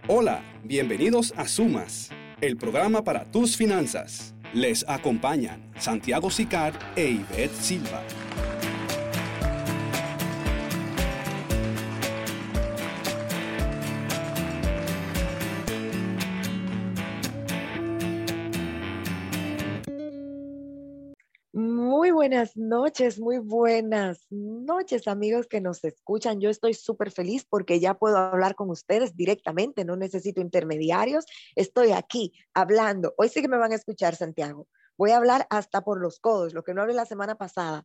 Hola, bienvenidos a Sumas, el programa para tus finanzas. Les acompañan Santiago Sicar e Ivette Silva. Muy buenas noches, amigos que nos escuchan. Yo estoy súper feliz porque ya puedo hablar con ustedes directamente, no necesito intermediarios. Estoy aquí hablando. Hoy sí que me van a escuchar, Santiago. Voy a hablar hasta por los codos, lo que no hablé la semana pasada.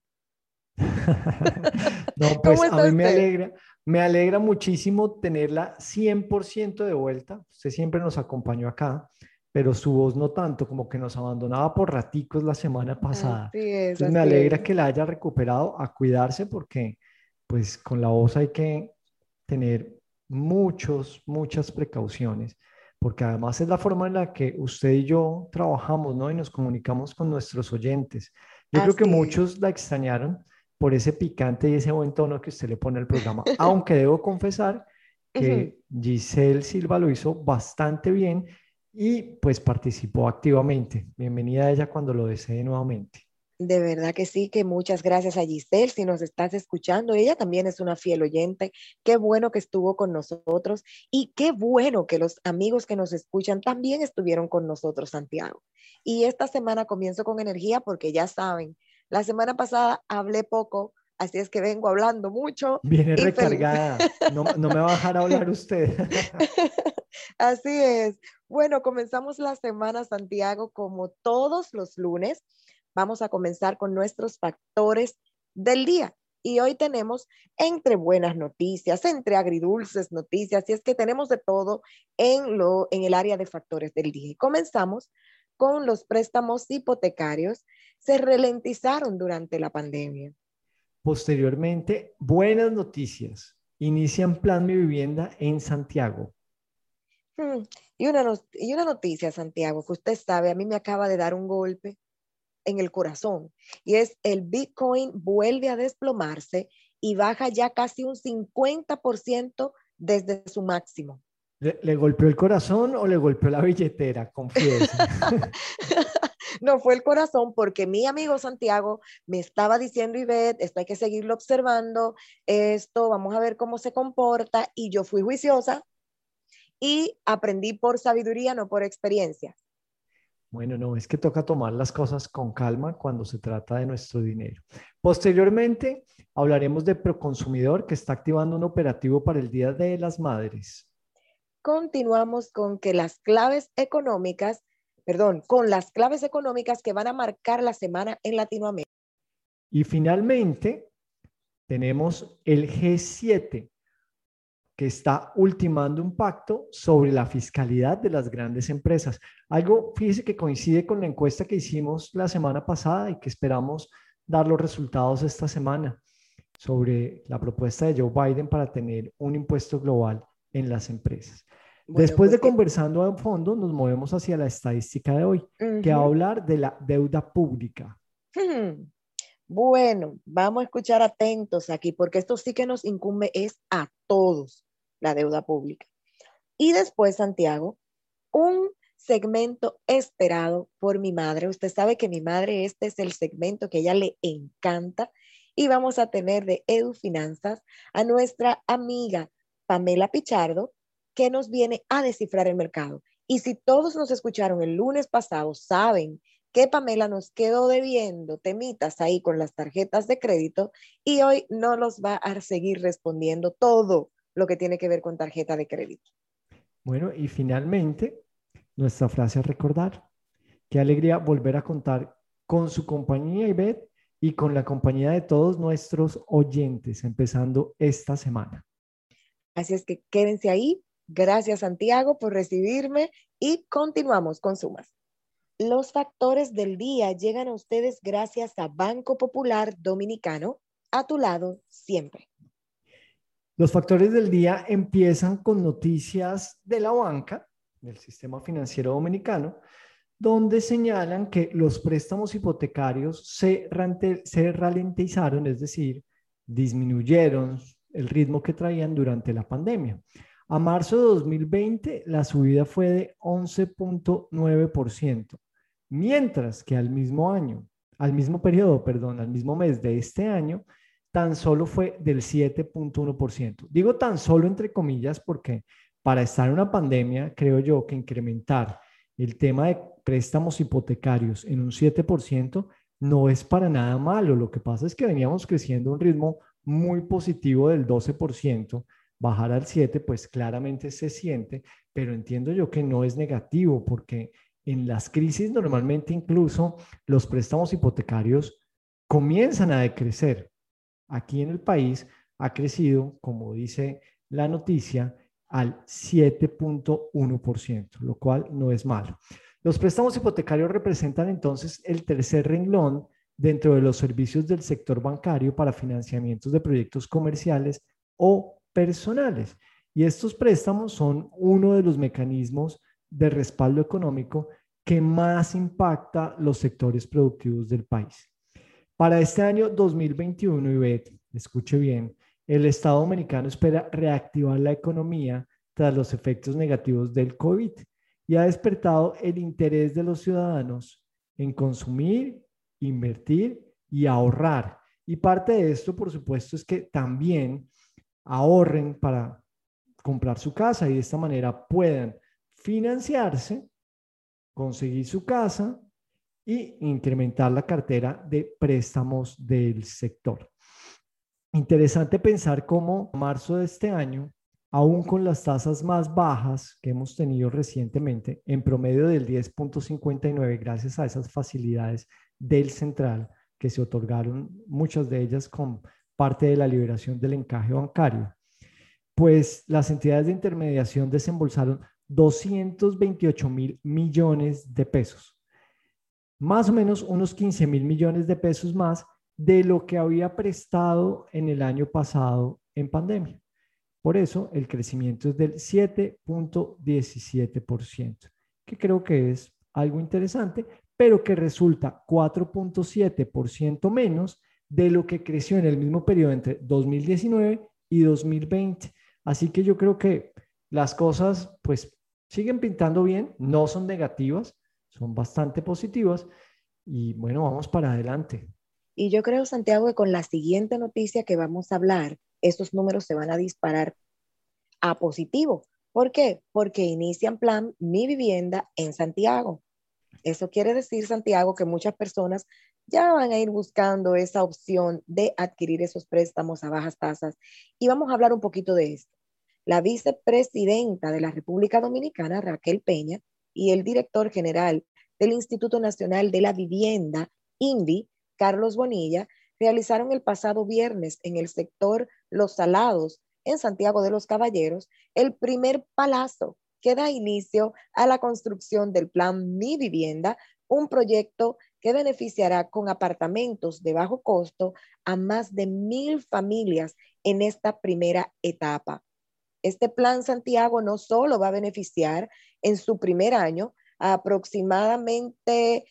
No, ¿Cómo pues a está mí usted? me alegra muchísimo tenerla 100% de vuelta. Usted siempre nos acompañó acá, pero su voz no tanto, como que nos abandonaba por raticos la semana pasada. Así es, Entonces me así es. alegra que la haya recuperado, a cuidarse porque pues con la voz hay que tener muchas precauciones, porque además es la forma en la que usted y yo trabajamos, ¿no? Y nos comunicamos con nuestros oyentes. Yo creo que Así es. muchos la extrañaron por ese picante y ese buen tono que usted le pone al programa, aunque debo confesar Ujú. que Giselle Silva lo hizo bastante bien y pues participó activamente. Bienvenida a ella cuando lo desee nuevamente. De verdad que sí, que muchas gracias a Giselle, si nos estás escuchando. Ella también es una fiel oyente. Qué bueno que estuvo con nosotros y qué bueno que los amigos que nos escuchan también estuvieron con nosotros, Santiago. Y esta semana comienzo con energía porque ya saben, la semana pasada hablé poco, así es que vengo hablando mucho Viene y feliz. recargada, no me va a dejar hablar usted. Así es. Bueno, comenzamos la semana, Santiago, como todos los lunes. Vamos a comenzar con nuestros factores del día. Y hoy tenemos entre buenas noticias, entre agridulces noticias, y es que tenemos de todo en el área de factores del día. Y comenzamos con los préstamos hipotecarios. Se ralentizaron durante la pandemia. Posteriormente, buenas noticias. Inician Plan Mi Vivienda en Santiago. Hmm, y una noticia, Santiago, que usted sabe, a mí me acaba de dar un golpe en el corazón, y es el Bitcoin vuelve a desplomarse y baja ya casi un 50% desde su máximo. ¿Le golpeó el corazón o le golpeó la billetera? Confiese. No fue el corazón porque mi amigo Santiago me estaba diciendo, Ivette, esto hay que seguirlo observando, esto vamos a ver cómo se comporta, y yo fui juiciosa y aprendí por sabiduría, no por experiencia. Bueno, no, es que toca tomar las cosas con calma cuando se trata de nuestro dinero. Posteriormente, hablaremos de Proconsumidor, que está activando un operativo para el Día de las Madres. Continuamos con que las claves económicas, perdón, con las claves económicas que van a marcar la semana en Latinoamérica. Y finalmente, tenemos el G7, que está ultimando un pacto sobre la fiscalidad de las grandes empresas. Algo, fíjese que coincide con la encuesta que hicimos la semana pasada y que esperamos dar los resultados esta semana sobre la propuesta de Joe Biden para tener un impuesto global en las empresas. Bueno, Después pues de conversando a fondo, nos movemos hacia la estadística de hoy, que va a hablar de la deuda pública. bueno, vamos a escuchar atentos aquí, porque esto sí que nos incumbe es a todos, la deuda pública. Y después, Santiago, un segmento esperado por mi madre. Usted sabe que mi madre, este es el segmento que a ella le encanta. Y vamos a tener de EduFinanzas a nuestra amiga Pamela Pichardo, que nos viene a descifrar el mercado. Y si todos nos escucharon el lunes pasado, saben que Pamela nos quedó debiendo temitas ahí con las tarjetas de crédito y hoy no los va a seguir respondiendo todo lo que tiene que ver con tarjeta de crédito. Bueno, y finalmente, nuestra frase a recordar. Qué alegría volver a contar con su compañía, Ivette, y con la compañía de todos nuestros oyentes, empezando esta semana. Así es que quédense ahí. Gracias, Santiago, por recibirme y continuamos con Sumas. Los factores del día llegan a ustedes gracias a Banco Popular Dominicano, a tu lado siempre. Los factores del día empiezan con noticias de la banca, del sistema financiero dominicano, donde señalan que los préstamos hipotecarios se ralentizaron, es decir, disminuyeron el ritmo que traían durante la pandemia. A marzo de 2020, la subida fue de 11.9%, mientras que al mismo año, al mismo periodo, perdón, al mismo mes de este año, tan solo fue del 7.1%. Digo tan solo entre comillas porque para estar en una pandemia, creo yo que incrementar el tema de préstamos hipotecarios en un 7% no es para nada malo. Lo que pasa es que veníamos creciendo a un ritmo muy positivo del 12%. Bajar al 7, pues claramente se siente, pero entiendo yo que no es negativo porque en las crisis normalmente incluso los préstamos hipotecarios comienzan a decrecer. Aquí en el país ha crecido, como dice la noticia, al 7.1%, lo cual no es malo. Los préstamos hipotecarios representan entonces el tercer renglón dentro de los servicios del sector bancario para financiamientos de proyectos comerciales o personales. Y estos préstamos son uno de los mecanismos de respaldo económico que más impacta los sectores productivos del país. Para este año 2021, Ivette, escuche bien, el Estado dominicano espera reactivar la economía tras los efectos negativos del COVID y ha despertado el interés de los ciudadanos en consumir, invertir y ahorrar. Y parte de esto, por supuesto, es que también ahorren para comprar su casa y de esta manera puedan financiarse, conseguir su casa y incrementar la cartera de préstamos del sector. Interesante pensar cómo en marzo de este año, aún con las tasas más bajas que hemos tenido recientemente, en promedio del 10.59, gracias a esas facilidades del central que se otorgaron, muchas de ellas con parte de la liberación del encaje bancario, pues las entidades de intermediación desembolsaron 228.000 millones de pesos, más o menos unos 15.000 millones de pesos más de lo que había prestado en el año pasado en pandemia. Por eso el crecimiento es del 7.17%, que creo que es algo interesante, pero que resulta 4.7% menos de lo que creció en el mismo periodo entre 2019 y 2020. Así que yo creo que las cosas pues siguen pintando bien, no son negativas, son bastante positivas y bueno, vamos para adelante. Y yo creo, Santiago, que con la siguiente noticia que vamos a hablar, estos números se van a disparar a positivo. ¿Por qué? Porque inician plan Mi Vivienda en Santiago. Eso quiere decir, Santiago, que muchas personas ya van a ir buscando esa opción de adquirir esos préstamos a bajas tasas. Y vamos a hablar un poquito de esto. La vicepresidenta de la República Dominicana, Raquel Peña, y el director general del Instituto Nacional de la Vivienda, INVI, Carlos Bonilla, realizaron el pasado viernes en el sector Los Salados, en Santiago de los Caballeros, el primer palazo que da inicio a la construcción del plan Mi Vivienda, un proyecto que beneficiará con apartamentos de bajo costo a más de 1,000 familias en esta primera etapa. Este plan, Santiago, no solo va a beneficiar en su primer año a aproximadamente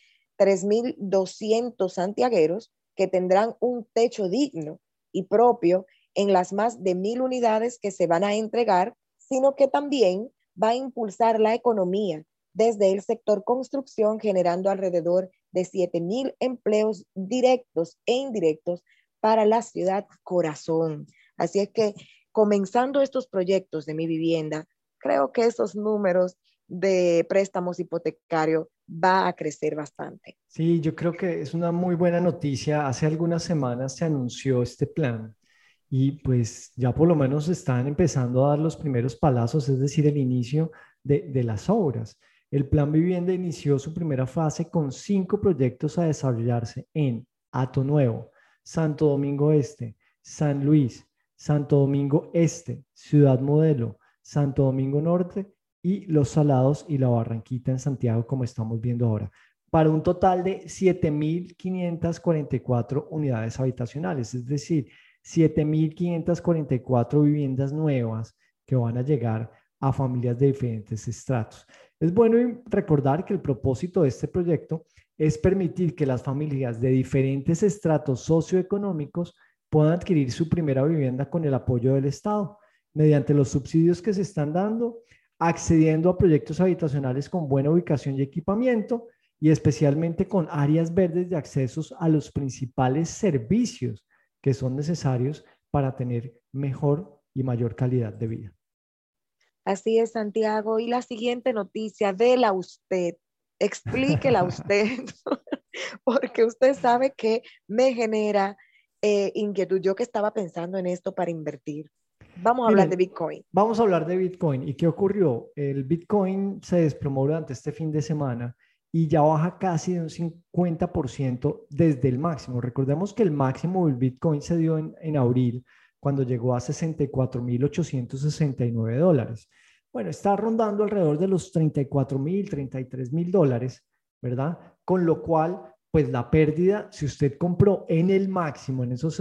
3,200 santiagueros que tendrán un techo digno y propio en las más de 1,000 unidades que se van a entregar, sino que también va a impulsar la economía desde el sector construcción, generando alrededor de 7,000 empleos directos e indirectos para la ciudad corazón. Así es que comenzando estos proyectos de Mi Vivienda, creo que esos números de préstamos hipotecarios va a crecer bastante. Sí, yo creo que es una muy buena noticia. Hace algunas semanas se anunció este plan y pues ya por lo menos están empezando a dar los primeros palazos, es decir, el inicio de las obras. El Plan Vivienda inició su primera fase con 5 proyectos a desarrollarse en Hato Nuevo, Santo Domingo Este, San Luis, Santo Domingo Este, Ciudad Modelo, Santo Domingo Norte y Los Salados y La Barranquita en Santiago, como estamos viendo ahora, para un total de 7,544 unidades habitacionales, es decir, 7,544 viviendas nuevas que van a llegar a familias de diferentes estratos. Es bueno recordar que el propósito de este proyecto es permitir que las familias de diferentes estratos socioeconómicos puedan adquirir su primera vivienda con el apoyo del Estado. mediante los subsidios que se están dando, accediendo a proyectos habitacionales con buena ubicación y equipamiento, y especialmente con áreas verdes de accesos a los principales servicios que son necesarios para tener mejor y mayor calidad de vida. Así es, Santiago. Y la siguiente noticia, déla usted, explíquela usted, porque usted sabe que me genera inquietud. Yo que estaba pensando en esto para invertir. Vamos a hablar de Miren, Bitcoin. vamos a hablar de Bitcoin. ¿Y qué ocurrió? El Bitcoin se desplomó durante este fin de semana y ya baja casi de un 50% desde el máximo. Recordemos que el máximo del Bitcoin se dio en abril, cuando llegó a 64.869 dólares. Bueno, está rondando alrededor de los 34.000, 33.000 dólares, ¿verdad? Con lo cual, pues la pérdida, si usted compró en el máximo, en esos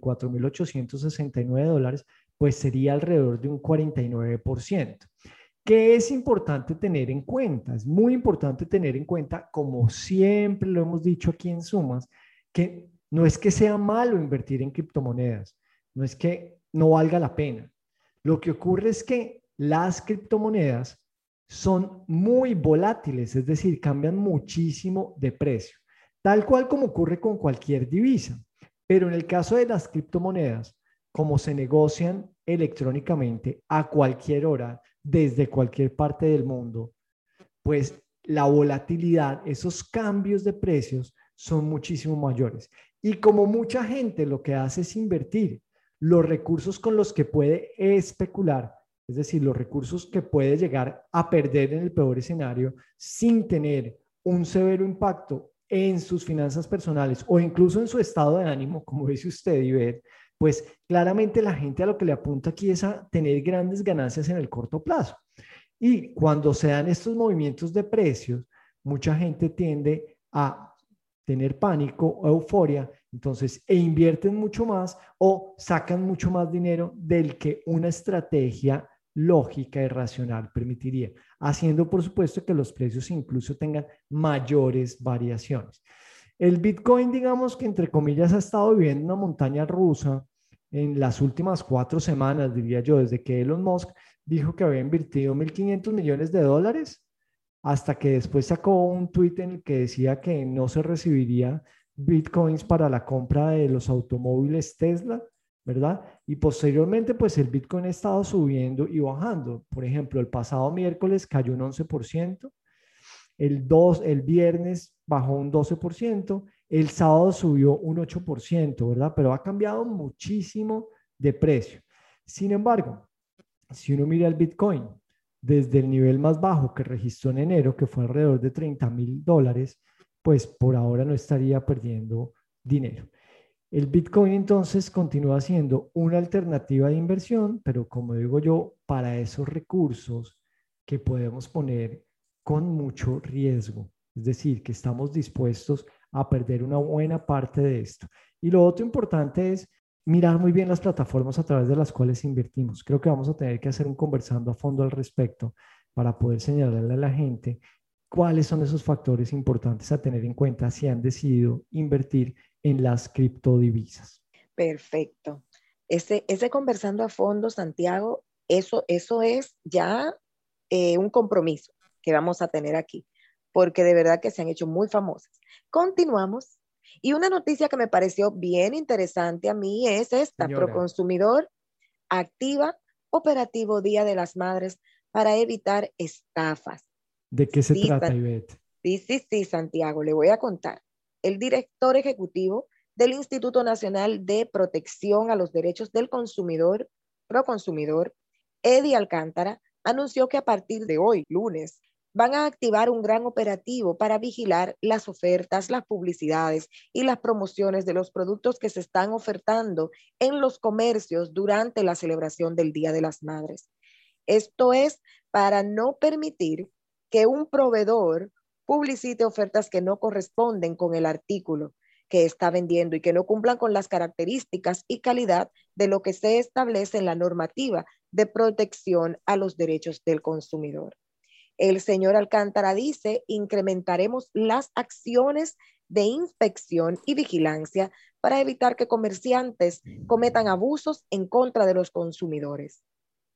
64.869 dólares, pues sería alrededor de un 49%. ¿Qué es importante tener en cuenta? Es muy importante tener en cuenta, como siempre lo hemos dicho aquí en Sumas, que no es que sea malo invertir en criptomonedas, no es que no valga la pena. Lo que ocurre es que las criptomonedas son muy volátiles, es decir, cambian muchísimo de precio, tal cual como ocurre con cualquier divisa. Pero en el caso de las criptomonedas, como se negocian electrónicamente a cualquier hora, desde cualquier parte del mundo, pues la volatilidad, esos cambios de precios son muchísimo mayores. Y como mucha gente lo que hace es invertir los recursos con los que puede especular, es decir, los recursos que puede llegar a perder en el peor escenario sin tener un severo impacto en sus finanzas personales o incluso en su estado de ánimo, como dice usted, Ivette, pues claramente la gente a lo que le apunta aquí es a tener grandes ganancias en el corto plazo. Y cuando se dan estos movimientos de precios, mucha gente tiende a tener pánico o euforia, entonces, invierten mucho más o sacan mucho más dinero del que una estrategia lógica y racional permitiría, haciendo por supuesto que los precios incluso tengan mayores variaciones. El Bitcoin, digamos que entre comillas, ha estado viviendo una montaña rusa en las últimas 4 semanas, diría yo, desde que Elon Musk dijo que había invertido 1.500 millones de dólares, hasta que después sacó un tuit en el que decía que no se recibiría Bitcoins para la compra de los automóviles Tesla, ¿verdad? Y posteriormente, pues el Bitcoin ha estado subiendo y bajando. Por ejemplo, el pasado miércoles cayó un 11%, el viernes bajó un 12%, el sábado subió un 8%, ¿verdad? Pero ha cambiado muchísimo de precio. Sin embargo, si uno mira el Bitcoin desde el nivel más bajo que registró en enero, que fue alrededor de 30.000 dólares, pues por ahora no estaría perdiendo dinero. El Bitcoin entonces continúa siendo una alternativa de inversión, pero como digo yo, para esos recursos que podemos poner con mucho riesgo, es decir, que estamos dispuestos a perder una buena parte de esto. Y lo otro importante es mirar muy bien las plataformas a través de las cuales invertimos. Creo que vamos a tener que hacer un conversando a fondo al respecto para poder señalarle a la gente cuáles son esos factores importantes a tener en cuenta si han decidido invertir en las criptodivisas. Perfecto. Ese conversando a fondo, Santiago, eso es ya un compromiso que vamos a tener aquí, porque de verdad que se han hecho muy famosas. Continuamos. Y una noticia que me pareció bien interesante a mí es esta: Señora, Proconsumidor activa operativo Día de las Madres para evitar estafas. ¿de qué se Sí, trata, Ivette? sí, Santiago, le voy a contar. El director ejecutivo del Instituto Nacional de Protección a los Derechos del Consumidor, Proconsumidor, Eddie Alcántara, anunció que a partir de hoy, lunes, van a activar un gran operativo para vigilar las ofertas, las publicidades y las promociones de los productos que se están ofertando en los comercios durante la celebración del Día de las Madres. Esto es para no permitir que un proveedor publicite ofertas que no corresponden con el artículo que está vendiendo y que no cumplan con las características y calidad de lo que se establece en la normativa de protección a los derechos del consumidor. El señor Alcántara dice: incrementaremos las acciones de inspección y vigilancia para evitar que comerciantes cometan abusos en contra de los consumidores.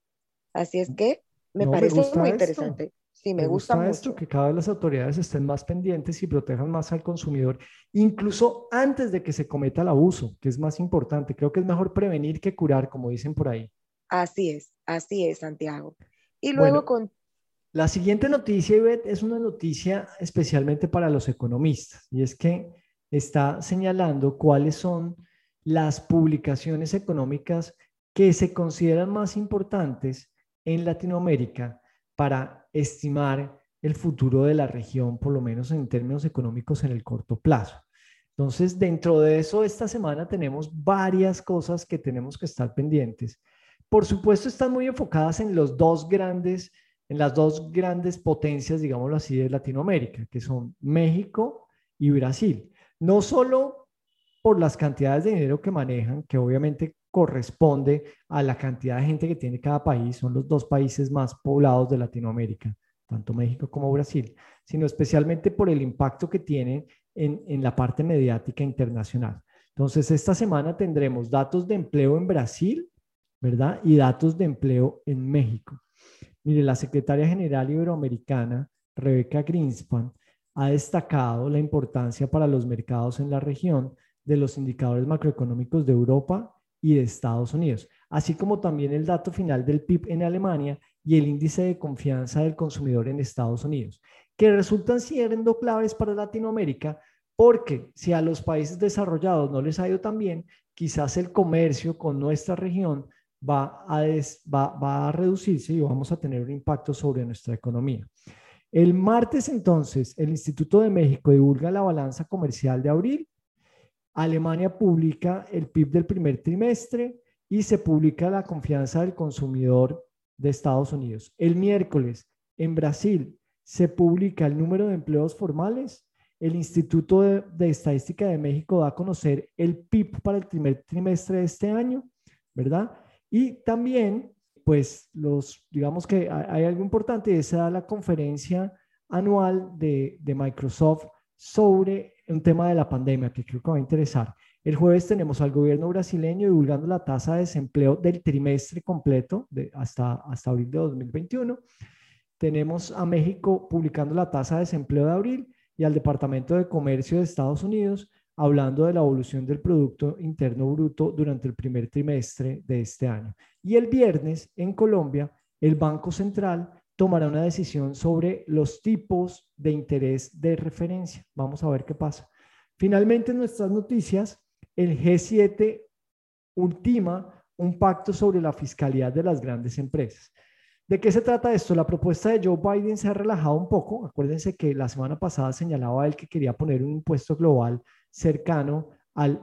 Así es que me No, me parece gusta muy esto. interesante. Sí, me Me gusta gusta esto, mucho. que cada vez las autoridades estén más pendientes y protejan más al consumidor, incluso antes de que se cometa el abuso, que es más importante. Creo que es mejor prevenir que curar, como dicen por ahí. Así es, Santiago. Y luego Bueno, con, la siguiente noticia, Ivette, es una noticia especialmente para los economistas, y es que está señalando cuáles son las publicaciones económicas que se consideran más importantes en Latinoamérica para estimar el futuro de la región, por lo menos en términos económicos en el corto plazo. Entonces, dentro de eso, esta semana tenemos varias cosas que tenemos que estar pendientes. Por supuesto, están muy enfocadas en las dos grandes potencias, digámoslo así, de Latinoamérica, que son México y Brasil. No solo por las cantidades de dinero que manejan, que obviamente corresponde a la cantidad de gente que tiene cada país, son los dos países más poblados de Latinoamérica, tanto México como Brasil, sino especialmente por el impacto que tienen en la parte mediática internacional. Entonces, esta semana tendremos datos de empleo en Brasil, ¿verdad? Y datos de empleo en México. Mire, la secretaria general iberoamericana, Rebeca Greenspan, ha destacado la importancia para los mercados en la región de los indicadores macroeconómicos de Europa y de Estados Unidos, así como también el dato final del PIB en Alemania y el índice de confianza del consumidor en Estados Unidos, que resultan siendo claves para Latinoamérica, porque si a los países desarrollados no les ha ido tan bien, quizás el comercio con nuestra región va a reducirse y vamos a tener un impacto sobre nuestra economía. El martes, entonces, el Instituto de México divulga la balanza comercial de abril. Alemania publica el PIB del primer trimestre y se publica la confianza del consumidor de Estados Unidos. El miércoles, en Brasil, se publica el número de empleos formales. El Instituto de Estadística de México da a conocer el PIB para el primer trimestre de este año, ¿verdad? Y también, pues, digamos que hay algo importante, esa da la conferencia anual de Microsoft sobre un tema de la pandemia que creo que va a interesar. El jueves tenemos al gobierno brasileño divulgando la tasa de desempleo del trimestre completo hasta abril de 2021. Tenemos a México publicando la tasa de desempleo de abril y al Departamento de Comercio de Estados Unidos hablando de la evolución del Producto Interno Bruto durante el primer trimestre de este año. Y el viernes, en Colombia, el Banco Central tomará una decisión sobre los tipos de interés de referencia. Vamos a ver qué pasa. Finalmente, en nuestras noticias, el G7 ultima un pacto sobre la fiscalidad de las grandes empresas. ¿De qué se trata esto? La propuesta de Joe Biden se ha relajado un poco. Acuérdense que la semana pasada señalaba él que quería poner un impuesto global cercano al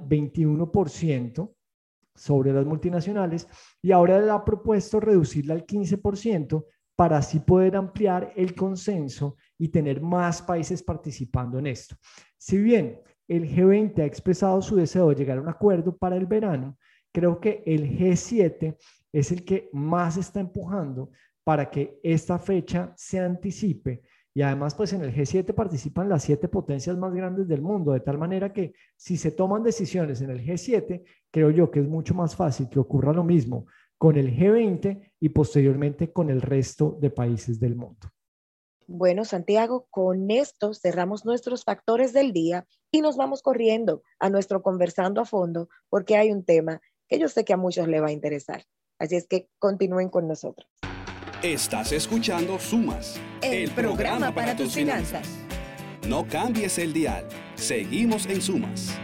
21% sobre las multinacionales y ahora le ha propuesto reducirla al 15% para así poder ampliar el consenso y tener más países participando en esto. Si bien el G20 ha expresado su deseo de llegar a un acuerdo para el verano, creo que el G7 es el que más está empujando para que esta fecha se anticipe. Y además, pues en el G7 participan las 7 potencias más grandes del mundo, de tal manera que si se toman decisiones en el G7, creo yo que es mucho más fácil que ocurra lo mismo con el G20 y posteriormente con el resto de países del mundo. Bueno, Santiago, con esto cerramos nuestros factores del día y nos vamos corriendo a nuestro conversando a fondo porque hay un tema que yo sé que a muchos les va a interesar. Así es que continúen con nosotros. Estás escuchando Sumas, el programa para tus finanzas. No cambies el dial. Seguimos en Sumas.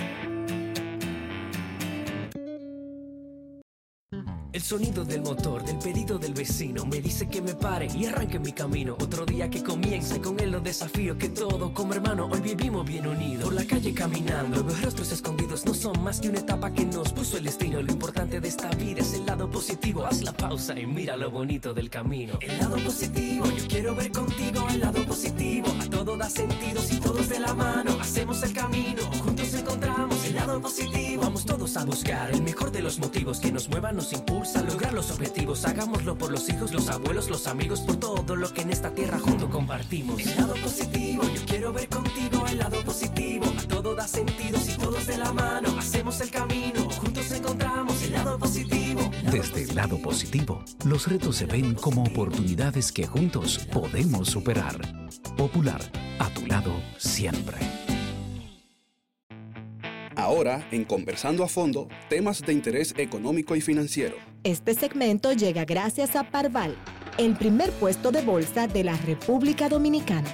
El sonido del motor, del pedido del vecino me dice que me pare y arranque mi camino. Otro día que comience, con él los desafíos que todo como hermano hoy vivimos bien unidos. Por la calle caminando, los rostros escondidos no son más que una etapa que nos puso el destino. Lo importante de esta vida es el lado positivo. Haz la pausa y mira lo bonito del camino. El lado positivo, yo quiero ver contigo el lado positivo. A todo da sentido si todos de la mano hacemos el camino. Juntos encontramos el lado positivo. Vamos todos a buscar el mejor de los motivos que nos muevan, nos impulsa a lograr los objetivos. Hagámoslo por los hijos, los abuelos, los amigos, por todo lo que en esta tierra juntos compartimos. El lado positivo, yo quiero ver contigo el lado positivo. A todo da sentido si todos de la mano hacemos el camino. Juntos encontramos el lado positivo. Desde el lado positivo, los retos se ven como oportunidades que juntos podemos superar. Popular, a tu lado siempre. Ahora, en Conversando a Fondo, temas de interés económico y financiero. Este segmento llega gracias a Parval, el primer puesto de bolsa de la República Dominicana.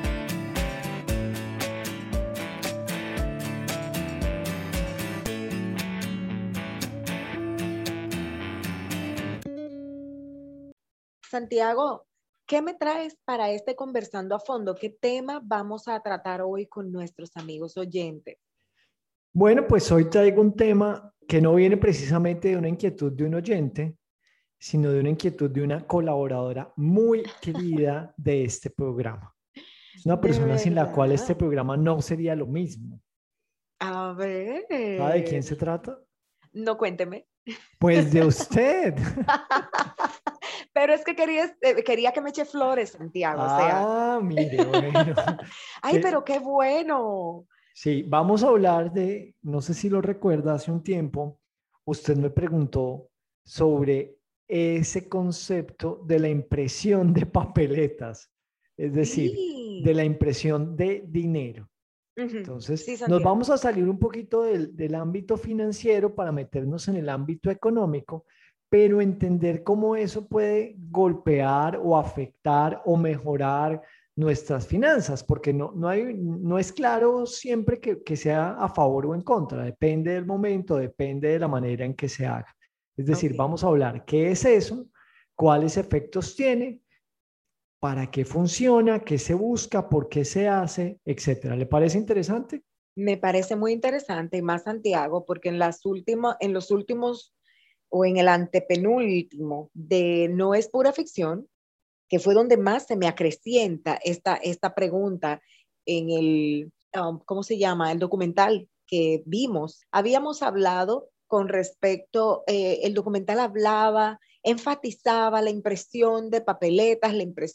Santiago, ¿qué me traes para este Conversando a Fondo? ¿Qué tema vamos a tratar hoy con nuestros amigos oyentes? Bueno, pues hoy traigo un tema que no viene precisamente de una inquietud de un oyente, sino de una inquietud de una colaboradora muy querida de este programa. Es una persona sin la cual este programa no sería lo mismo. A ver. ¿Sabe de quién se trata? No, cuénteme. Pues de usted. Pero es que quería que me eche flores, Santiago. Mire, bueno. Ay, pero qué bueno. Sí, vamos a hablar de, no sé si lo recuerda, hace un tiempo, usted me preguntó sobre ese concepto de la impresión de papeletas, es decir, de la impresión de dinero. Entonces, sí, nos vamos a salir un poquito del ámbito financiero para meternos en el ámbito económico, pero entender cómo eso puede golpear o afectar o mejorar nuestras finanzas, porque no es claro siempre que sea a favor o en contra, depende del momento, depende de la manera en que se haga. Es decir, vamos a hablar qué es eso, cuáles efectos tiene, para qué funciona, qué se busca, por qué se hace, etcétera. ¿Le parece interesante? Me parece muy interesante, y más Santiago, porque en los últimos o en el antepenúltimo de No es pura ficción, que fue donde más se me acrecienta esta pregunta en el, ¿cómo se llama? El documental que vimos. Habíamos hablado con respecto, el documental enfatizaba la impresión de papeletas,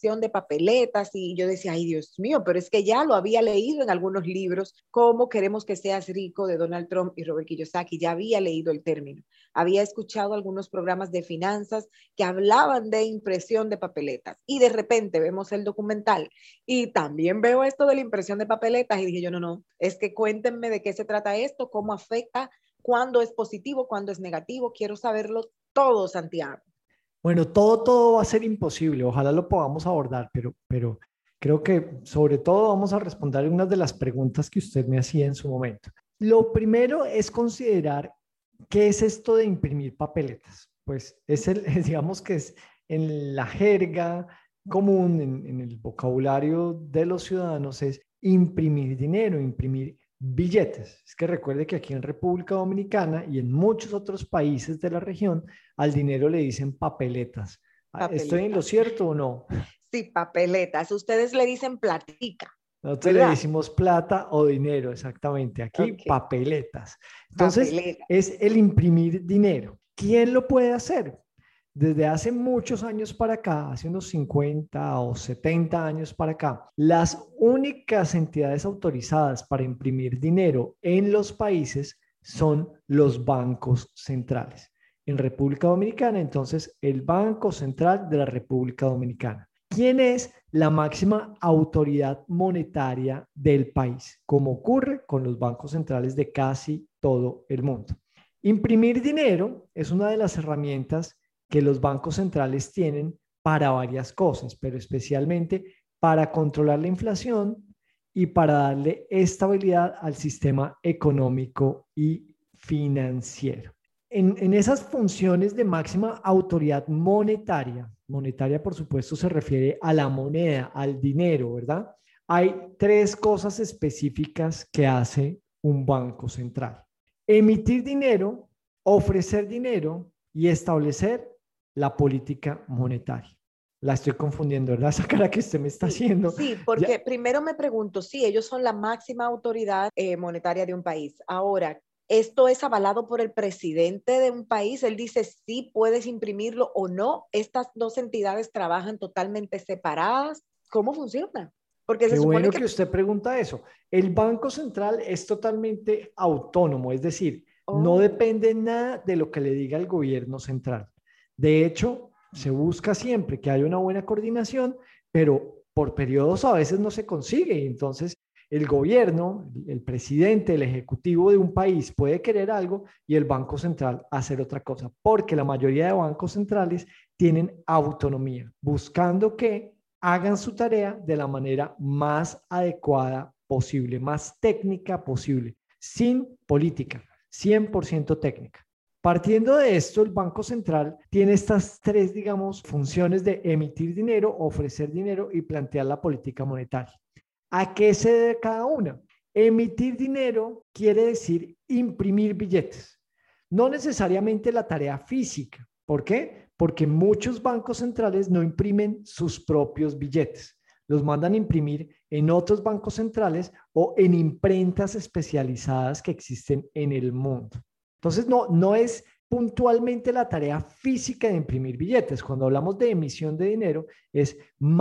y yo decía, ay Dios mío, pero es que ya lo había leído en algunos libros, Cómo queremos que seas rico, de Donald Trump y Robert Kiyosaki, ya había leído el término. Había escuchado algunos programas de finanzas que hablaban de impresión de papeletas y de repente vemos el documental y también veo esto de la impresión de papeletas y dije yo, no, es que cuéntenme de qué se trata esto, cómo afecta, cuándo es positivo, cuándo es negativo, quiero saberlo todo, Santiago. Bueno, todo va a ser imposible, ojalá lo podamos abordar, pero creo que sobre todo vamos a responder algunas de las preguntas que usted me hacía en su momento. Lo primero es considerar qué es esto de imprimir papeletas. Pues digamos que es en la jerga común, en el vocabulario de los ciudadanos, es imprimir dinero, imprimir billetes. Es que recuerde que aquí en República Dominicana y en muchos otros países de la región, al dinero le dicen papeletas. ¿Estoy en lo cierto o no? Sí, papeletas. Ustedes le dicen platica. Nosotros le decimos plata o dinero, exactamente. Aquí papeletas. Entonces, es el imprimir dinero. ¿Quién lo puede hacer? Desde hace muchos años para acá, hace unos 50 o 70 años para acá, las únicas entidades autorizadas para imprimir dinero en los países son los bancos centrales. En República Dominicana, entonces, el Banco Central de la República Dominicana. ¿Quién es la máxima autoridad monetaria del país? Como ocurre con los bancos centrales de casi todo el mundo. Imprimir dinero es una de las herramientas que los bancos centrales tienen para varias cosas, pero especialmente para controlar la inflación y para darle estabilidad al sistema económico y financiero. En esas funciones de máxima autoridad monetaria por supuesto se refiere a la moneda, al dinero, ¿verdad? Hay tres cosas específicas que hace un banco central: emitir dinero, ofrecer dinero y establecer la política monetaria. La estoy confundiendo, ¿verdad? Esa cara que usted me está haciendo. Sí, porque primero me pregunto, sí, ellos son la máxima autoridad monetaria de un país. Ahora, ¿esto es avalado por el presidente de un país? Él dice sí, puedes imprimirlo o no. ¿Estas dos entidades trabajan totalmente separadas? ¿Cómo funciona? Porque Qué bueno que usted pregunta eso. El Banco Central es totalmente autónomo, es decir, no depende nada de lo que le diga el gobierno central. De hecho, se busca siempre que haya una buena coordinación, pero por periodos a veces no se consigue. Y entonces el gobierno, el presidente, el ejecutivo de un país puede querer algo y el Banco Central hacer otra cosa, porque la mayoría de bancos centrales tienen autonomía, buscando que hagan su tarea de la manera más adecuada posible, más técnica posible, sin política, 100% técnica. Partiendo de esto, el Banco Central tiene estas tres, digamos, funciones de emitir dinero, ofrecer dinero y plantear la política monetaria. ¿A qué se debe cada una? Emitir dinero quiere decir imprimir billetes, no necesariamente la tarea física. ¿Por qué? Porque muchos bancos centrales no imprimen sus propios billetes, los mandan a imprimir en otros bancos centrales o en imprentas especializadas que existen en el mundo. Entonces, no es puntualmente la tarea física de imprimir billetes. Cuando hablamos de emisión de dinero, es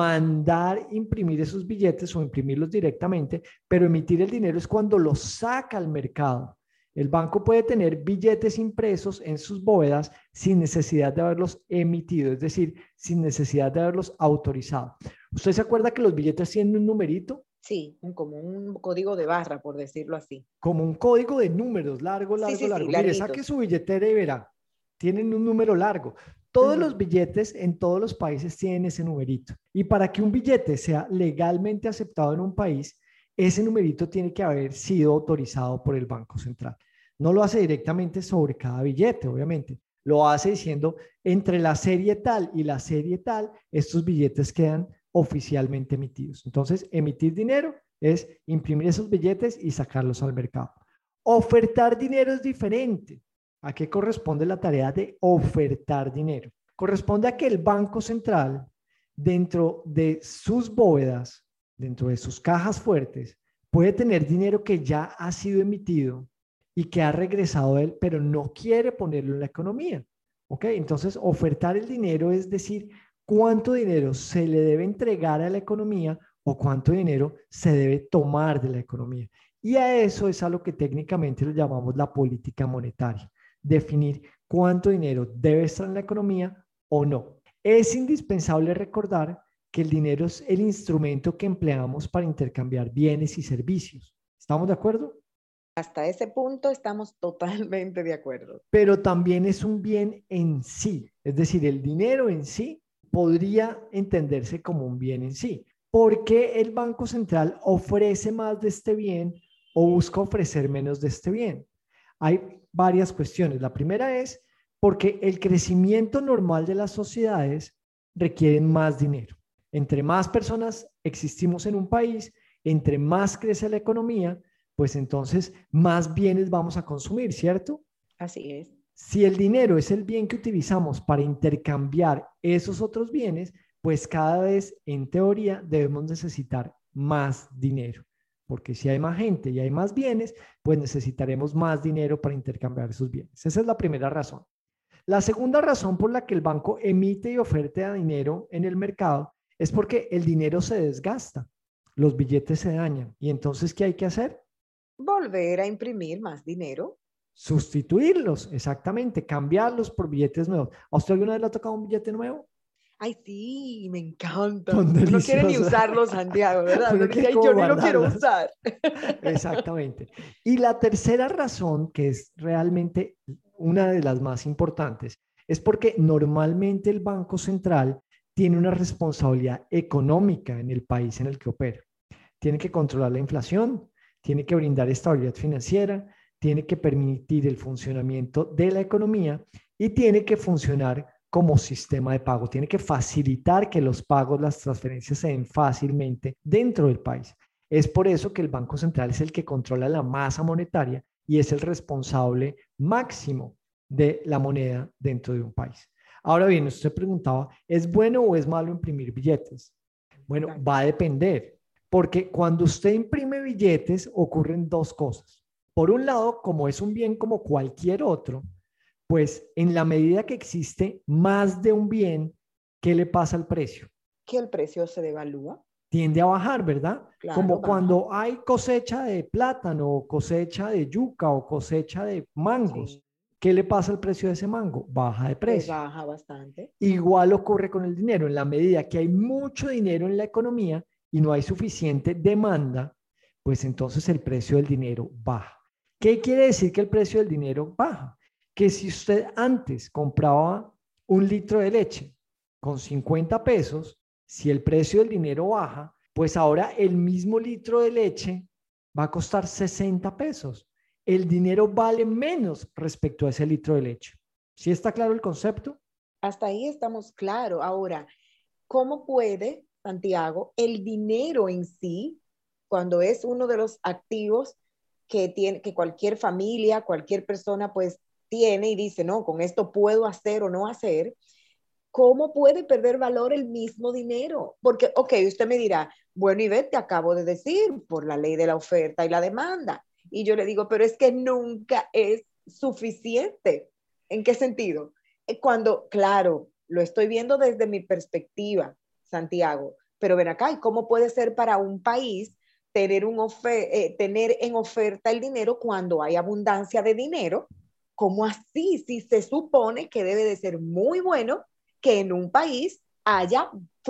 mandar imprimir esos billetes o imprimirlos directamente, pero emitir el dinero es cuando los saca al mercado. El banco puede tener billetes impresos en sus bóvedas sin necesidad de haberlos emitido, es decir, sin necesidad de haberlos autorizado. ¿Usted se acuerda que los billetes tienen un numerito? Sí, como un código de barra, por decirlo así. Como un código de números, largo. Sí, Mire, saque su billetera y verá, tienen un número largo. Todos los billetes en todos los países tienen ese numerito. Y para que un billete sea legalmente aceptado en un país, ese numerito tiene que haber sido autorizado por el Banco Central. No lo hace directamente sobre cada billete, obviamente. Lo hace diciendo, entre la serie tal y la serie tal, estos billetes quedan oficialmente emitidos. Entonces, emitir dinero es imprimir esos billetes y sacarlos al mercado. Ofertar dinero es diferente. ¿A qué corresponde la tarea de ofertar dinero? Corresponde a que el Banco Central, dentro de sus bóvedas, dentro de sus cajas fuertes, puede tener dinero que ya ha sido emitido y que ha regresado a él, pero no quiere ponerlo en la economía. ¿Ok? Entonces, ofertar el dinero es decir, cuánto dinero se le debe entregar a la economía o cuánto dinero se debe tomar de la economía. Y a eso es a lo que técnicamente lo llamamos la política monetaria. Definir cuánto dinero debe estar en la economía o no. Es indispensable recordar que el dinero es el instrumento que empleamos para intercambiar bienes y servicios. ¿Estamos de acuerdo? Hasta ese punto estamos totalmente de acuerdo. Pero también es un bien en sí. Es decir, el dinero en sí podría entenderse como un bien en sí. ¿Por qué el Banco Central ofrece más de este bien o busca ofrecer menos de este bien? Hay varias cuestiones. La primera es porque el crecimiento normal de las sociedades requiere más dinero. Entre más personas existimos en un país, entre más crece la economía, pues entonces más bienes vamos a consumir, ¿cierto? Así es. Si el dinero es el bien que utilizamos para intercambiar esos otros bienes, pues cada vez, en teoría, debemos necesitar más dinero. Porque si hay más gente y hay más bienes, pues necesitaremos más dinero para intercambiar esos bienes. Esa es la primera razón. La segunda razón por la que el banco emite y oferta dinero en el mercado es porque el dinero se desgasta, los billetes se dañan. ¿Y entonces qué hay que hacer? Volver a imprimir más dinero. Sustituirlos, exactamente, cambiarlos por billetes nuevos. ¿A usted alguna vez le ha tocado un billete nuevo? Ay, sí, me encanta. Son No quiere ni deliciosos. usarlo, Santiago, ¿verdad? Uno Porque quiere ay, como yo ni lo quiero guardarlos. usar. Exactamente. Y la tercera razón, que es realmente una de las más importantes, es porque normalmente el Banco Central tiene una responsabilidad económica en el país en el que opera. Tiene que controlar la inflación, tiene que brindar estabilidad financiera, tiene que permitir el funcionamiento de la economía y tiene que funcionar como sistema de pago. Tiene que facilitar que los pagos, las transferencias se den fácilmente dentro del país. Es por eso que el Banco Central es el que controla la masa monetaria y es el responsable máximo de la moneda dentro de un país. Ahora bien, usted preguntaba, ¿es bueno o es malo imprimir billetes? Bueno, va a depender, porque cuando usted imprime billetes ocurren dos cosas. Por un lado, como es un bien como cualquier otro, pues en la medida que existe más de un bien, ¿qué le pasa al precio? Que el precio se devalúa. Tiende a bajar, ¿verdad? Claro, Como baja. cuando hay cosecha de plátano, o cosecha de yuca o cosecha de mangos. Sí. ¿qué le pasa al precio de ese mango? Baja de Pues precio. baja bastante. Igual ocurre con el dinero. En la medida que hay mucho dinero en la economía y no hay suficiente demanda, pues entonces el precio del dinero baja. ¿Qué quiere decir que el precio del dinero baja? Que si usted antes compraba un litro de leche con 50 pesos, si el precio del dinero baja, pues ahora el mismo litro de leche va a costar 60 pesos. El dinero vale menos respecto a ese litro de leche. ¿Sí está claro el concepto? Hasta ahí estamos claros. Ahora, ¿cómo puede, Santiago, el dinero en sí, cuando es uno de los activos que cualquier familia, cualquier persona pues tiene y dice, no, con esto puedo hacer o no hacer, ¿cómo puede perder valor el mismo dinero? Porque, ok, usted me dirá, bueno, Ivette, te acabo de decir, por la ley de la oferta y la demanda. Y yo le digo, pero es que nunca es suficiente. ¿En qué sentido? Cuando, claro, lo estoy viendo desde mi perspectiva, Santiago, pero ven acá, ¿y cómo puede ser para un país tener en oferta el dinero cuando hay abundancia de dinero? ¿Cómo así? Si se supone que debe de ser muy bueno que en un país haya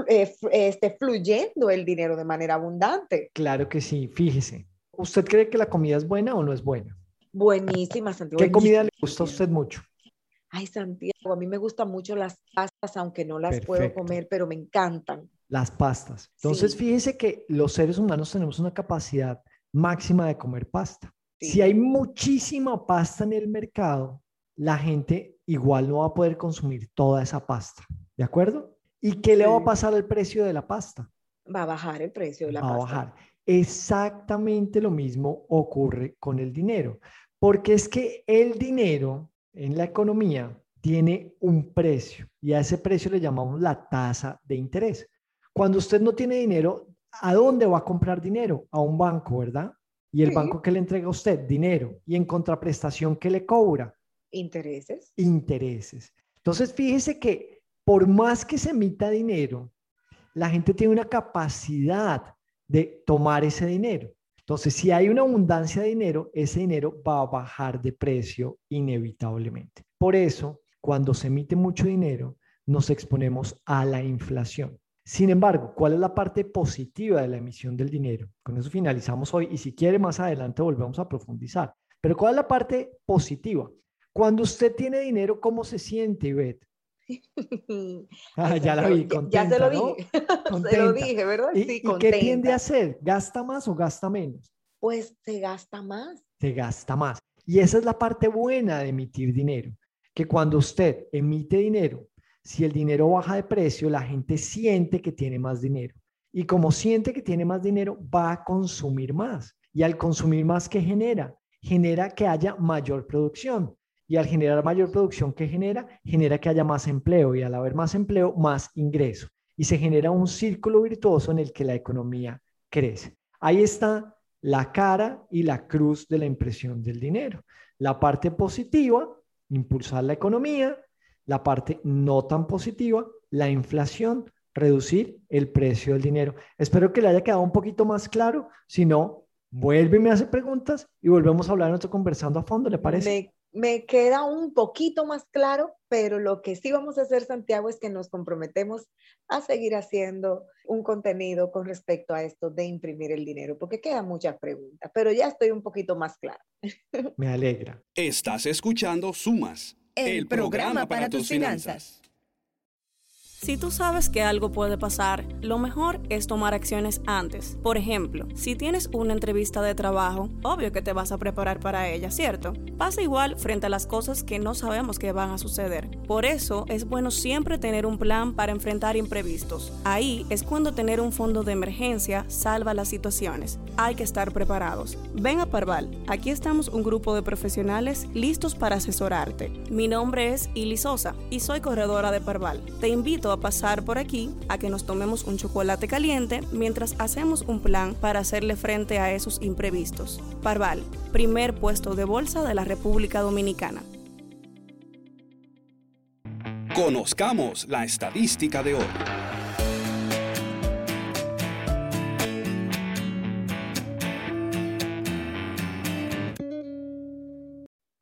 fluyendo el dinero de manera abundante. Claro que sí, fíjese. ¿Usted cree que la comida es buena o no es buena? Buenísima, Santiago. ¿Qué comida le Buenísima, gusta a usted Santiago. mucho? Ay, Santiago, a mí me gustan mucho las pastas, aunque no las puedo Perfecto. comer, pero me encantan. Las pastas. Entonces, Sí, fíjese que los seres humanos tenemos una capacidad máxima de comer pasta. Si hay sí, muchísima pasta en el mercado, la gente igual no va a poder consumir toda esa pasta. ¿De acuerdo? ¿Y qué le va a sí. pasar al precio de la pasta? Va a bajar el precio de la Va a pasta. bajar. Exactamente lo mismo ocurre con el dinero, porque es que el dinero en la economía tiene un precio y a ese precio le llamamos la tasa de interés. Cuando usted no tiene dinero, ¿a dónde va a comprar dinero? A un banco, ¿verdad? Y el Sí, banco que le entrega a usted dinero y en contraprestación que le cobra intereses. intereses. Entonces, fíjese que por más que se emita dinero, la gente tiene una capacidad de tomar ese dinero. Entonces, si hay una abundancia de dinero, ese dinero va a bajar de precio inevitablemente. Por eso, cuando se emite mucho dinero, nos exponemos a la inflación. Sin embargo, ¿cuál es la parte positiva de la emisión del dinero? Con eso finalizamos hoy y si quiere más adelante volvemos a profundizar. Pero ¿cuál es la parte positiva? Cuando usted tiene dinero, ¿cómo se siente, Ivette? Ay, Ya la Santiago, vi, ya se lo contenta, dije. ¿no? Se lo Contenta. dije, ¿verdad? Sí, ¿Y qué tiende a contenta. hacer? ¿Gasta más o gasta menos? Pues se gasta más. Se gasta más. Y esa es la parte buena de emitir dinero, que cuando usted emite dinero, si el dinero baja de precio, la gente siente que tiene más dinero. Y como siente que tiene más dinero, va a consumir más. Y al consumir más, ¿qué genera? Genera que haya mayor producción. Y al generar mayor producción, ¿qué genera? Genera que haya más empleo. Y al haber más empleo, más ingreso. Y se genera un círculo virtuoso en el que la economía crece. Ahí está la cara y la cruz de la impresión del dinero. La parte positiva, impulsar la economía. La parte no tan positiva, la inflación, reducir el precio del dinero. Espero que le haya quedado un poquito más claro. Si no, vuelve y me hace preguntas y volvemos a hablar en otro conversando a fondo, ¿le parece? Me queda un poquito más claro, pero lo que sí vamos a hacer, Santiago, es que nos comprometemos a seguir haciendo un contenido con respecto a esto de imprimir el dinero, porque quedan muchas preguntas, pero ya estoy un poquito más clara. Me alegra. Estás escuchando Sumas, El programa para tus finanzas. Si tú sabes que algo puede pasar, lo mejor es tomar acciones antes. Por ejemplo, si tienes una entrevista de trabajo, obvio que te vas a preparar para ella, ¿cierto? Pasa igual frente a las cosas que no sabemos que van a suceder. Por eso es bueno siempre tener un plan para enfrentar imprevistos. Ahí es cuando tener un fondo de emergencia salva las situaciones. Hay que estar preparados. Ven a Parval. Aquí estamos un grupo de profesionales listos para asesorarte. Mi nombre es Ili Sosa y soy corredora de Parval. Te invito a pasar por aquí a que nos tomemos un chocolate caliente mientras hacemos un plan para hacerle frente a esos imprevistos. Parval, primer puesto de bolsa de la República Dominicana. Conozcamos la estadística de hoy.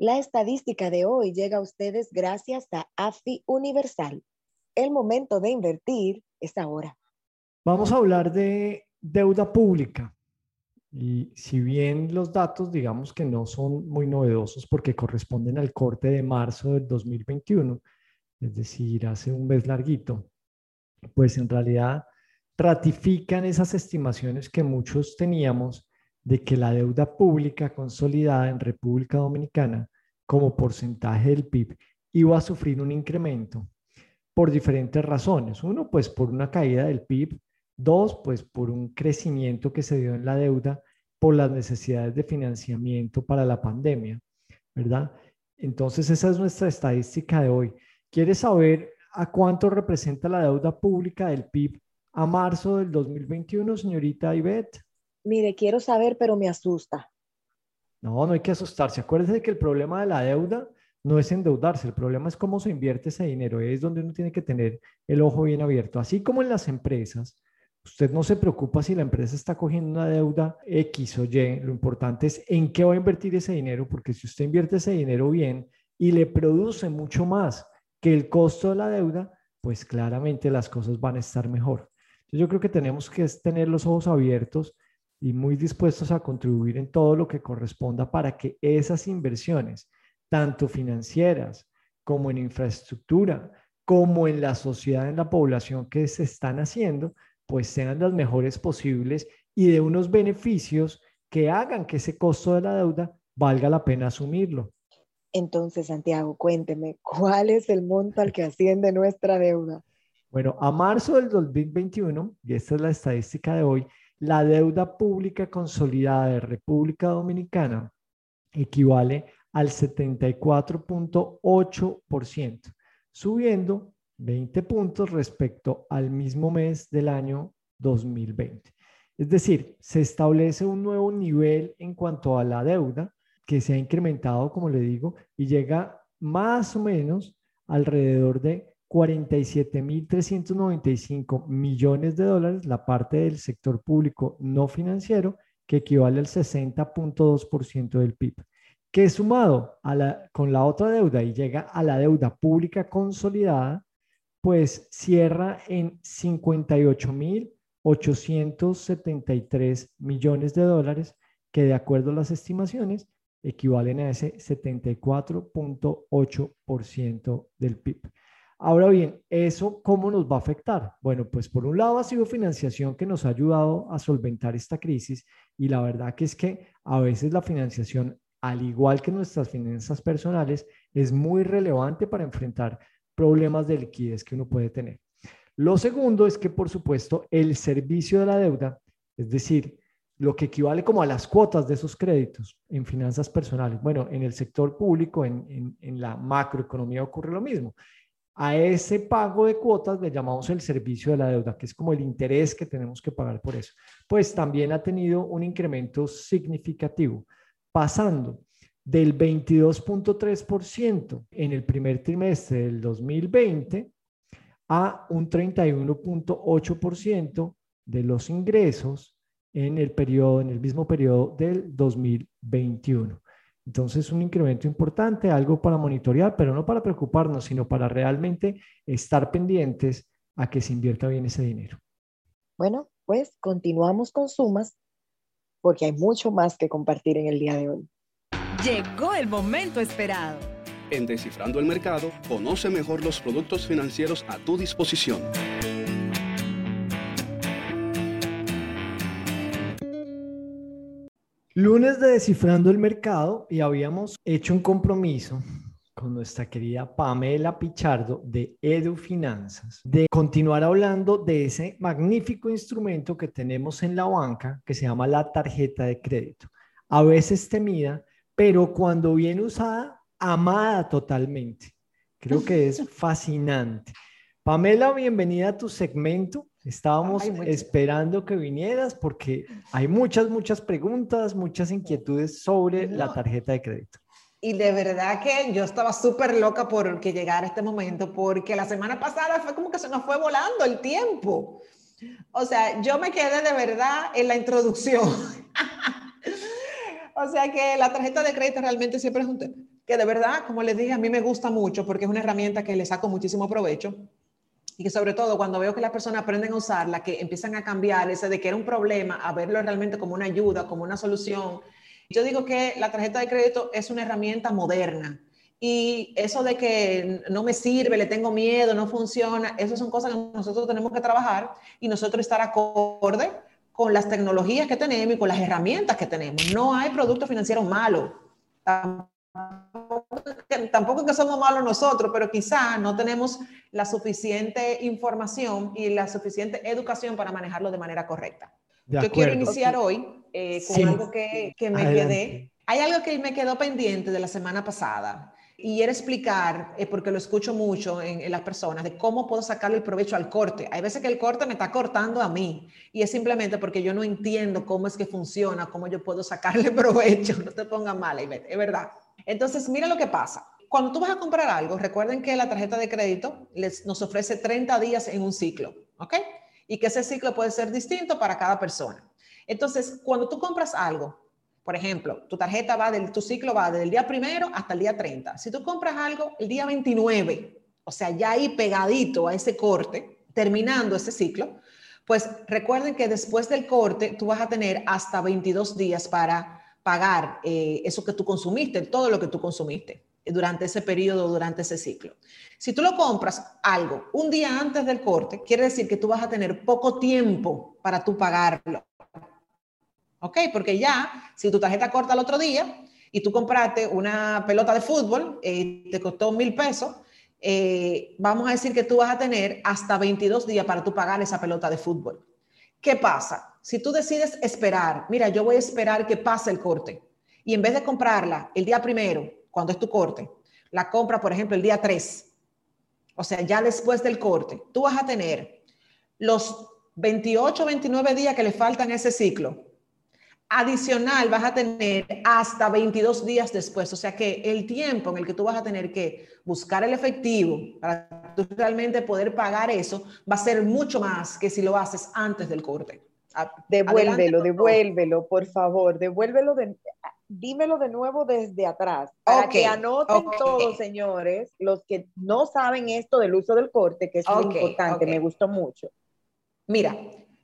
La estadística de hoy llega a ustedes gracias a AFI Universal. El momento de invertir es ahora. Vamos a hablar de deuda pública. Y si bien los datos, digamos que no son muy novedosos porque corresponden al corte de marzo del 2021, es decir, hace un mes larguito, pues en realidad ratifican esas estimaciones que muchos teníamos de que la deuda pública consolidada en República Dominicana como porcentaje del PIB iba a sufrir un incremento por diferentes razones. Uno, pues por una caída del PIB. Dos, pues por un crecimiento que se dio en la deuda por las necesidades de financiamiento para la pandemia, ¿verdad? Entonces, esa es nuestra estadística de hoy. ¿Quieres saber a cuánto representa la deuda pública del PIB a marzo del 2021, señorita Ivette? Mire, quiero saber, pero me asusta. No, no hay que asustarse. Acuérdese de que el problema de la deuda no es endeudarse, el problema es cómo se invierte ese dinero. Es donde uno tiene que tener el ojo bien abierto. Así como en las empresas, usted no se preocupa si la empresa está cogiendo una deuda X o Y. Lo importante es en qué va a invertir ese dinero, porque si usted invierte ese dinero bien y le produce mucho más que el costo de la deuda, pues claramente las cosas van a estar mejor. Entonces yo creo que tenemos que tener los ojos abiertos y muy dispuestos a contribuir en todo lo que corresponda para que esas inversiones, tanto financieras como en infraestructura, como en la sociedad, en la población que se están haciendo, pues sean las mejores posibles y de unos beneficios que hagan que ese costo de la deuda valga la pena asumirlo. Entonces, Santiago, cuénteme, ¿cuál es el monto al que asciende nuestra deuda? Bueno, a marzo del 2021, y esta es la estadística de hoy, la deuda pública consolidada de República Dominicana equivale al 74.8%, subiendo 20 puntos respecto al mismo mes del año 2020. Es decir, se establece un nuevo nivel en cuanto a la deuda que se ha incrementado, como le digo, y llega más o menos alrededor de 47.395 millones de dólares, la parte del sector público no financiero, que equivale al 60.2% del PIB, que sumado con la otra deuda y llega a la deuda pública consolidada, pues cierra en 58.873 millones de dólares, que de acuerdo a las estimaciones equivalen a ese 74.8% del PIB. Ahora bien, ¿eso cómo nos va a afectar? Bueno, pues por un lado ha sido financiación que nos ha ayudado a solventar esta crisis y la verdad que es que a veces la financiación, al igual que nuestras finanzas personales, es muy relevante para enfrentar problemas de liquidez que uno puede tener. Lo segundo es que, por supuesto, el servicio de la deuda, es decir, lo que equivale como a las cuotas de esos créditos en finanzas personales. Bueno, en el sector público, en la macroeconomía ocurre lo mismo. A ese pago de cuotas le llamamos el servicio de la deuda, que es como el interés que tenemos que pagar por eso. Pues también ha tenido un incremento significativo, pasando del 22.3% en el primer trimestre del 2020 a un 31.8% de los ingresos en el mismo periodo del 2021. Entonces, un incremento importante, algo para monitorear, pero no para preocuparnos, sino para realmente estar pendientes a que se invierta bien ese dinero. Bueno, pues continuamos con Sumas, porque hay mucho más que compartir en el día de hoy. Llegó el momento esperado. En Descifrando el Mercado, conoce mejor los productos financieros a tu disposición. Lunes de Descifrando el Mercado, y habíamos hecho un compromiso con nuestra querida Pamela Pichardo de EduFinanzas de continuar hablando de ese magnífico instrumento que tenemos en la banca que se llama la tarjeta de crédito. A veces temida, pero cuando bien usada, amada totalmente. Creo que es fascinante. Pamela, bienvenida a tu segmento. Estábamos esperando que vinieras porque hay muchas preguntas, muchas inquietudes sobre la tarjeta de crédito. Y de verdad que yo estaba súper loca por que llegara este momento, porque la semana pasada fue como que se nos fue volando el tiempo. O sea, yo me quedé de verdad en la introducción. O sea que la tarjeta de crédito realmente siempre es un tema que de verdad, como les dije, a mí me gusta mucho porque es una herramienta que le saco muchísimo provecho y que sobre todo cuando veo que las personas aprenden a usarla, que empiezan a cambiar ese de que era un problema, a verlo realmente como una ayuda, como una solución. Yo digo que la tarjeta de crédito es una herramienta moderna. Y eso de que no me sirve, le tengo miedo, no funciona, eso son cosas que nosotros tenemos que trabajar y nosotros estar acorde con las tecnologías que tenemos y con las herramientas que tenemos. No hay producto financiero malo. Tampoco es que somos malos nosotros, pero quizá no tenemos la suficiente información y la suficiente educación para manejarlo de manera correcta. Yo quiero iniciar hoy con algo que me quedé. Hay algo que me quedó pendiente de la semana pasada. Y era explicar, porque lo escucho mucho en las personas, de cómo puedo sacarle el provecho al corte. Hay veces que el corte me está cortando a mí y es simplemente porque yo no entiendo cómo es que funciona, cómo yo puedo sacarle provecho. No te pongas mal, Ivette, es verdad. Entonces, mira lo que pasa. Cuando tú vas a comprar algo, recuerden que la tarjeta de crédito nos ofrece 30 días en un ciclo, ¿ok? Y que ese ciclo puede ser distinto para cada persona. Entonces, cuando tú compras algo, por ejemplo, tu ciclo va del día 1 hasta el día 30. Si tú compras algo el día 29, o sea, ya ahí pegadito a ese corte, terminando ese ciclo, pues recuerden que después del corte tú vas a tener hasta 22 días para pagar eso que tú consumiste, todo lo que tú consumiste durante ese periodo, durante ese ciclo. Si tú lo compras algo un día antes del corte, quiere decir que tú vas a tener poco tiempo para tú pagarlo. ¿Ok? Porque ya, si tu tarjeta corta el otro día y tú compraste una pelota de fútbol y te costó 1,000 pesos, vamos a decir que tú vas a tener hasta 22 días para tú pagar esa pelota de fútbol. ¿Qué pasa? Si tú decides esperar, mira, yo voy a esperar que pase el corte y en vez de comprarla el día 1, cuando es tu corte, la compra, por ejemplo, el día 3, o sea, ya después del corte, tú vas a tener los 28, 29 días que le faltan a ese ciclo. Adicional, vas a tener hasta 22 días después. O sea que el tiempo en el que tú vas a tener que buscar el efectivo para tú realmente poder pagar eso va a ser mucho más que si lo haces antes del corte. Devuélvelo, por favor. Dímelo de nuevo desde atrás. Para que anoten todos, señores, los que no saben esto del uso del corte, que es muy importante, me gustó mucho. Mira,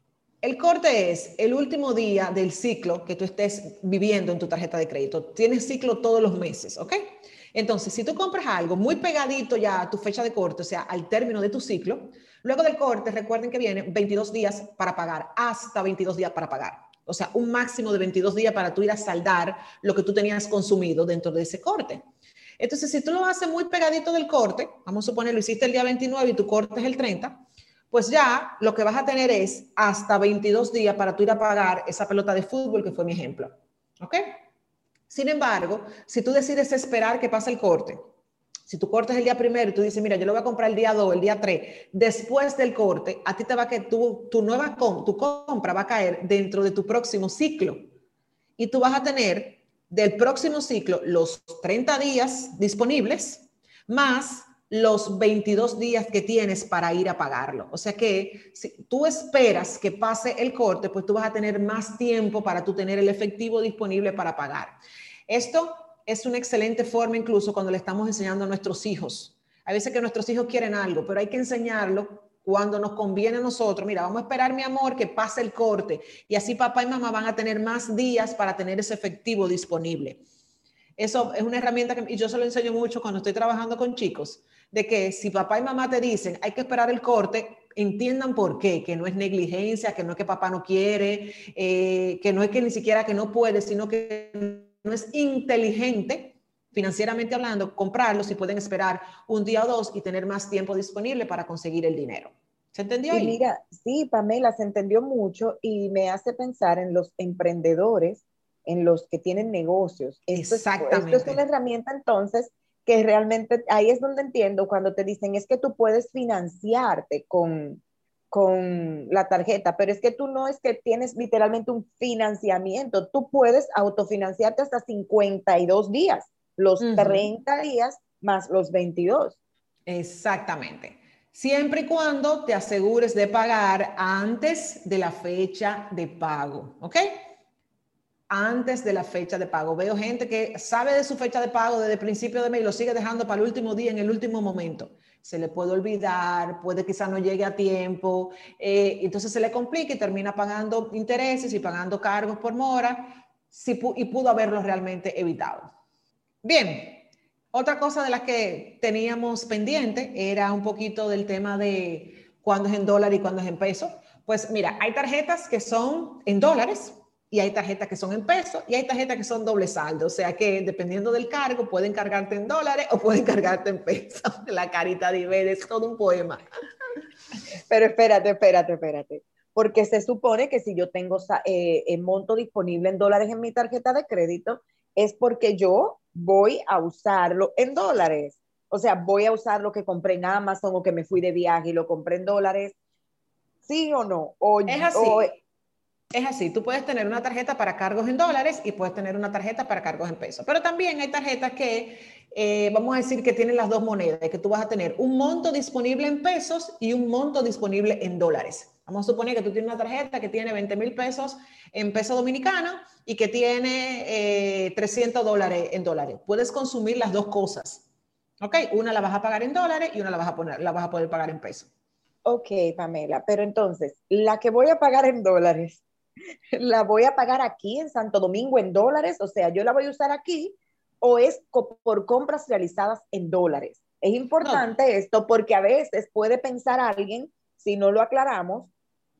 el corte es el último día del ciclo que tú estés viviendo en tu tarjeta de crédito. Tienes ciclo todos los meses, ¿ok? Entonces, si tú compras algo muy pegadito ya a tu fecha de corte, o sea, al término de tu ciclo, luego del corte, recuerden que vienen 22 días para pagar, hasta 22 días para pagar. O sea, un máximo de 22 días para tú ir a saldar lo que tú tenías consumido dentro de ese corte. Entonces, si tú lo haces muy pegadito del corte, vamos a suponer lo hiciste el día 29 y tu corte es el 30, pues ya lo que vas a tener es hasta 22 días para tú ir a pagar esa pelota de fútbol que fue mi ejemplo. ¿Ok? Sin embargo, si tú decides esperar que pase el corte, si tu corte es el día 1 y tú dices, mira, yo lo voy a comprar el día 2, el día 3, después del corte, a ti te va a caer, tu compra va a caer dentro de tu próximo ciclo. Y tú vas a tener del próximo ciclo los 30 días disponibles más los 22 días que tienes para ir a pagarlo. O sea que si tú esperas que pase el corte, pues tú vas a tener más tiempo para tú tener el efectivo disponible para pagar. Esto es una excelente forma incluso cuando le estamos enseñando a nuestros hijos. A veces que nuestros hijos quieren algo, pero hay que enseñarlo cuando nos conviene a nosotros. Mira, vamos a esperar, mi amor, que pase el corte. Y así papá y mamá van a tener más días para tener ese efectivo disponible. Eso es una herramienta que yo se lo enseño mucho cuando estoy trabajando con chicos, de que si papá y mamá te dicen hay que esperar el corte, entiendan por qué, que no es negligencia, que no es que papá no quiere, que no es que ni siquiera que no puede, sino que no es inteligente, financieramente hablando, comprarlo si pueden esperar un día o dos y tener más tiempo disponible para conseguir el dinero. ¿Se entendió ahí? Y mira, sí, Pamela, se entendió mucho y me hace pensar en los emprendedores, en los que tienen negocios. Exactamente. Esto es una herramienta entonces que realmente ahí es donde entiendo cuando te dicen es que tú puedes financiarte con la tarjeta, pero es que tú no es que tienes literalmente un financiamiento, tú puedes autofinanciarte hasta 52 días, los 30 días más los 22. Exactamente. Siempre y cuando te asegures de pagar antes de la fecha de pago, ¿ok? antes de la fecha de pago. Veo gente que sabe de su fecha de pago desde el principio de mes y lo sigue dejando para el último día, en el último momento. Se le puede olvidar, puede quizás no llegue a tiempo, entonces se le complica y termina pagando intereses y pagando cargos por mora, y pudo haberlo realmente evitado. Bien, otra cosa de las que teníamos pendiente era un poquito del tema de cuándo es en dólar y cuándo es en peso. Pues mira, hay tarjetas que son en dólares y hay tarjetas que son en pesos y hay tarjetas que son doble saldo. O sea que dependiendo del cargo pueden cargarte en dólares o pueden cargarte en pesos. La carita de Iber es todo un poema. Pero espérate. Porque se supone que si yo tengo el monto disponible en dólares en mi tarjeta de crédito, es porque yo voy a usarlo en dólares. O sea, voy a usar lo que compré en Amazon o que me fui de viaje y lo compré en dólares. ¿Sí o no? Es así. Es así, tú puedes tener una tarjeta para cargos en dólares y puedes tener una tarjeta para cargos en pesos. Pero también hay tarjetas que, vamos a decir que tienen las dos monedas, que tú vas a tener un monto disponible en pesos y un monto disponible en dólares. Vamos a suponer que tú tienes una tarjeta que tiene 20,000 pesos en peso dominicano y que tiene $300 en dólares. Puedes consumir las dos cosas. ¿Ok? Una la vas a pagar en dólares y una la vas a poder pagar en pesos. Ok, Pamela, pero entonces, la que voy a pagar en dólares, ¿la voy a pagar aquí en Santo Domingo en dólares? O sea, ¿yo la voy a usar aquí o es por compras realizadas en dólares? Es importante esto porque a veces puede pensar alguien, si no lo aclaramos,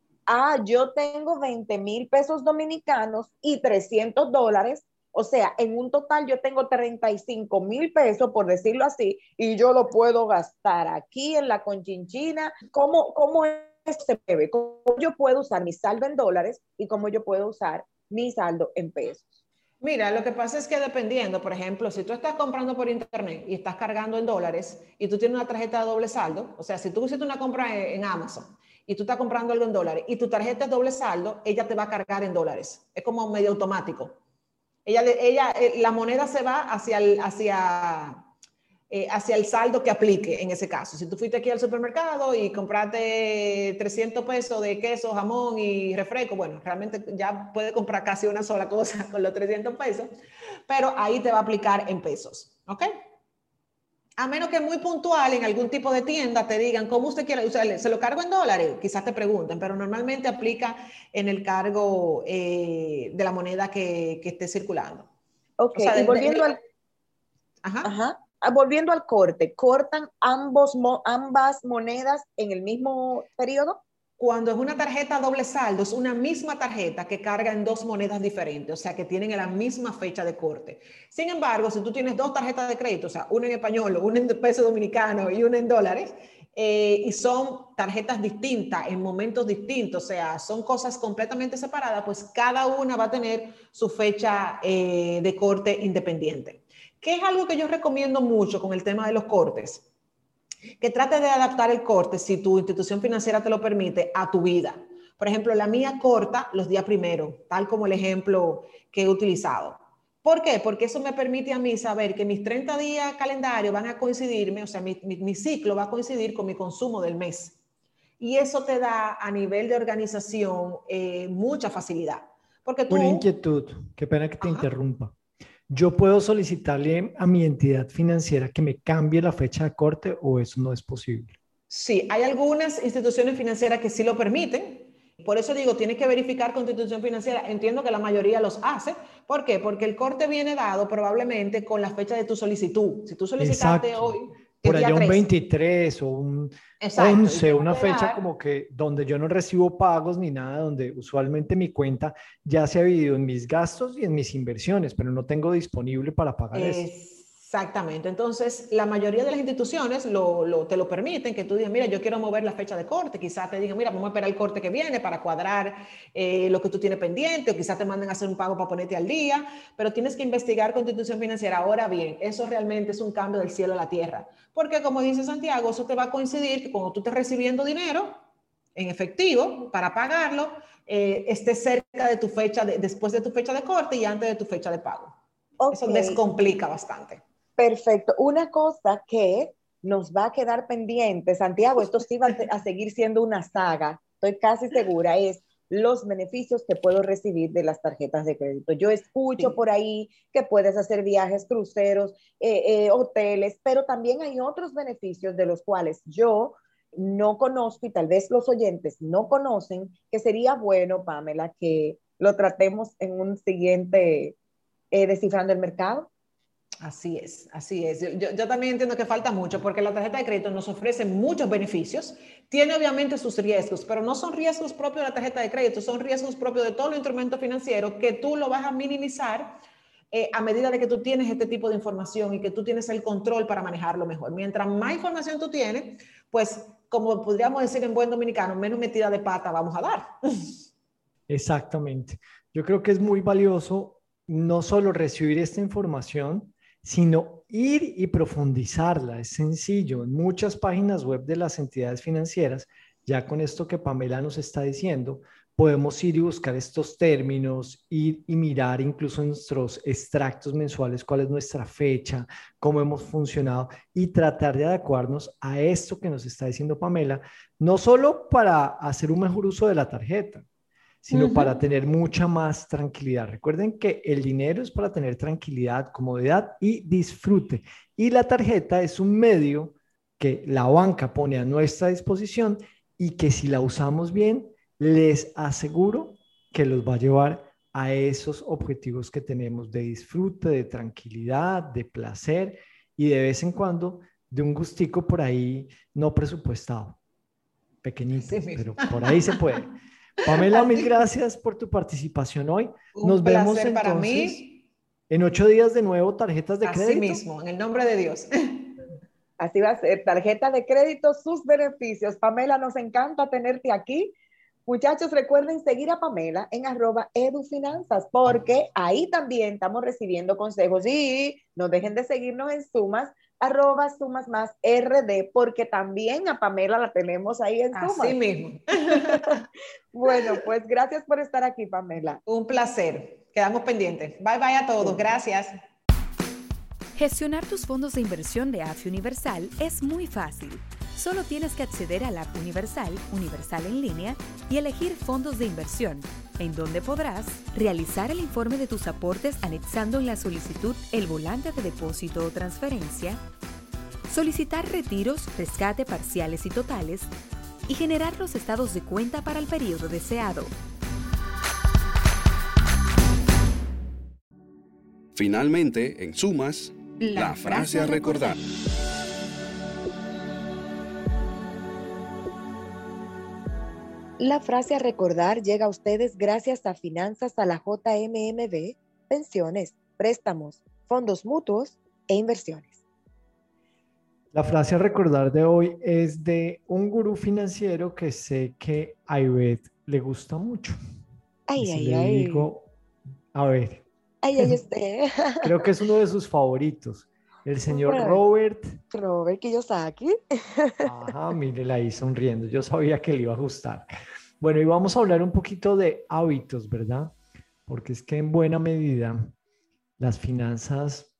yo tengo 20,000 pesos dominicanos y $300. O sea, en un total yo tengo 35,000 pesos, por decirlo así, y yo lo puedo gastar aquí en la Conchinchina. ¿Cómo se debe? ¿Cómo yo puedo usar mi saldo en dólares y cómo yo puedo usar mi saldo en pesos? Mira, lo que pasa es que dependiendo, por ejemplo, si tú estás comprando por internet y estás cargando en dólares y tú tienes una tarjeta de doble saldo, o sea, si tú hiciste una compra en Amazon y tú estás comprando algo en dólares y tu tarjeta es doble saldo, ella te va a cargar en dólares. Es como medio automático. La moneda se va hacia el saldo que aplique en ese caso. Si tú fuiste aquí al supermercado y compraste 300 pesos de queso, jamón y refresco, bueno, realmente ya puedes comprar casi una sola cosa con los 300 pesos, pero ahí te va a aplicar en pesos, ¿ok? A menos que muy puntual en algún tipo de tienda te digan, ¿cómo usted quiere? O sea, ¿se lo cargo en dólares? Quizás te pregunten, pero normalmente aplica en el cargo de la moneda que esté circulando. Ok, o sea, y volviendo al... Ajá. Volviendo al corte, ¿cortan ambas monedas en el mismo periodo? Cuando es una tarjeta doble saldo, es una misma tarjeta que carga en dos monedas diferentes, o sea, que tienen la misma fecha de corte. Sin embargo, si tú tienes dos tarjetas de crédito, o sea, una en español, una en peso dominicano y una en dólares, y son tarjetas distintas en momentos distintos, o sea, son cosas completamente separadas, pues cada una va a tener su fecha de corte independiente. ¿Qué es algo que yo recomiendo mucho con el tema de los cortes? Que trate de adaptar el corte, si tu institución financiera te lo permite, a tu vida. Por ejemplo, la mía corta los días primeros, tal como el ejemplo que he utilizado. ¿Por qué? Porque eso me permite a mí saber que mis 30 días calendario van a coincidirme, o sea, mi ciclo va a coincidir con mi consumo del mes. Y eso te da a nivel de organización mucha facilidad. Porque tú... Una inquietud, qué pena que te interrumpa. ¿Yo puedo solicitarle a mi entidad financiera que me cambie la fecha de corte o eso no es posible? Sí, hay algunas instituciones financieras que sí lo permiten. Por eso digo, tienes que verificar con tu institución financiera. Entiendo que la mayoría los hace. ¿Por qué? Porque el corte viene dado probablemente con la fecha de tu solicitud. Si tú solicitaste hoy, por allá un 23 o un 11, una fecha como que donde yo no recibo pagos ni nada, donde usualmente mi cuenta ya se ha dividido en mis gastos y en mis inversiones, pero no tengo disponible para pagar eso. Exactamente. Entonces, la mayoría de las instituciones te lo permiten, que tú digas, mira, yo quiero mover la fecha de corte. Quizás te digan, mira, vamos a esperar el corte que viene para cuadrar lo que tú tienes pendiente, o quizás te manden a hacer un pago para ponerte al día, pero tienes que investigar con tu institución financiera. Ahora bien, eso realmente es un cambio del cielo a la tierra, porque como dice Santiago, eso te va a coincidir que cuando tú estés recibiendo dinero en efectivo para pagarlo, estés cerca de tu fecha, después de tu fecha de corte y antes de tu fecha de pago. Okay. Eso descomplica bastante. Perfecto. Una cosa que nos va a quedar pendiente, Santiago, esto sí va a seguir siendo una saga, estoy casi segura, es los beneficios que puedo recibir de las tarjetas de crédito. Yo escucho por ahí que puedes hacer viajes, cruceros, hoteles, pero también hay otros beneficios de los cuales yo no conozco y tal vez los oyentes no conocen, que sería bueno, Pamela, que lo tratemos en un siguiente Descifrando el Mercado. Así es, así es. Yo también entiendo que falta mucho porque la tarjeta de crédito nos ofrece muchos beneficios, tiene obviamente sus riesgos, pero no son riesgos propios de la tarjeta de crédito, son riesgos propios de todo el instrumento financiero que tú lo vas a minimizar a medida de que tú tienes este tipo de información y que tú tienes el control para manejarlo mejor. Mientras más información tú tienes, pues como podríamos decir en buen dominicano, menos metida de pata vamos a dar. Exactamente. Yo creo que es muy valioso no solo recibir esta información, sino ir y profundizarla. Es sencillo. En muchas páginas web de las entidades financieras, ya con esto que Pamela nos está diciendo, podemos ir y buscar estos términos, ir y mirar incluso en nuestros extractos mensuales cuál es nuestra fecha, cómo hemos funcionado y tratar de adecuarnos a esto que nos está diciendo Pamela, no solo para hacer un mejor uso de la tarjeta, sino para tener mucha más tranquilidad. Recuerden que el dinero es para tener tranquilidad, comodidad y disfrute. Y la tarjeta es un medio que la banca pone a nuestra disposición y que si la usamos bien, les aseguro que los va a llevar a esos objetivos que tenemos de disfrute, de tranquilidad, de placer y de vez en cuando de un gustico por ahí no presupuestado. Pequeñito, pero por ahí se puede. Pamela, mil gracias por tu participación hoy. Nos vemos entonces para mí. En 8 días de nuevo, tarjetas de crédito. Así mismo, en el nombre de Dios. Así va a ser, tarjeta de crédito, sus beneficios. Pamela, nos encanta tenerte aquí. Muchachos, recuerden seguir a Pamela en @edufinanzas, porque ahí también estamos recibiendo consejos y no dejen de seguirnos en Sumas, @sumasmasrd, porque también a Pamela la tenemos ahí en Sumas. Así mismo. Bueno, pues gracias por estar aquí, Pamela. Un placer. Quedamos pendientes. Bye bye a todos. Gracias. Gestionar tus fondos de inversión de AFI Universal es muy fácil. Solo tienes que acceder a la app Universal, Universal en línea, y elegir fondos de inversión, en donde podrás realizar el informe de tus aportes anexando en la solicitud el volante de depósito o transferencia, solicitar retiros, rescate parciales y totales, y generar los estados de cuenta para el periodo deseado. Finalmente, en Sumas, la frase a recordar. La frase a recordar llega a ustedes gracias a Finanzas a la JMMB, pensiones, préstamos, fondos mutuos e inversiones. La frase a recordar de hoy es de un gurú financiero que sé que a Ivette le gusta mucho. Digo, a ver. Creo que es uno de sus favoritos. El señor Robert Kiyosaki. Ajá, mírela ahí sonriendo. Yo sabía que le iba a gustar. Bueno, y vamos a hablar un poquito de hábitos, ¿verdad? Porque es que en buena medida las finanzas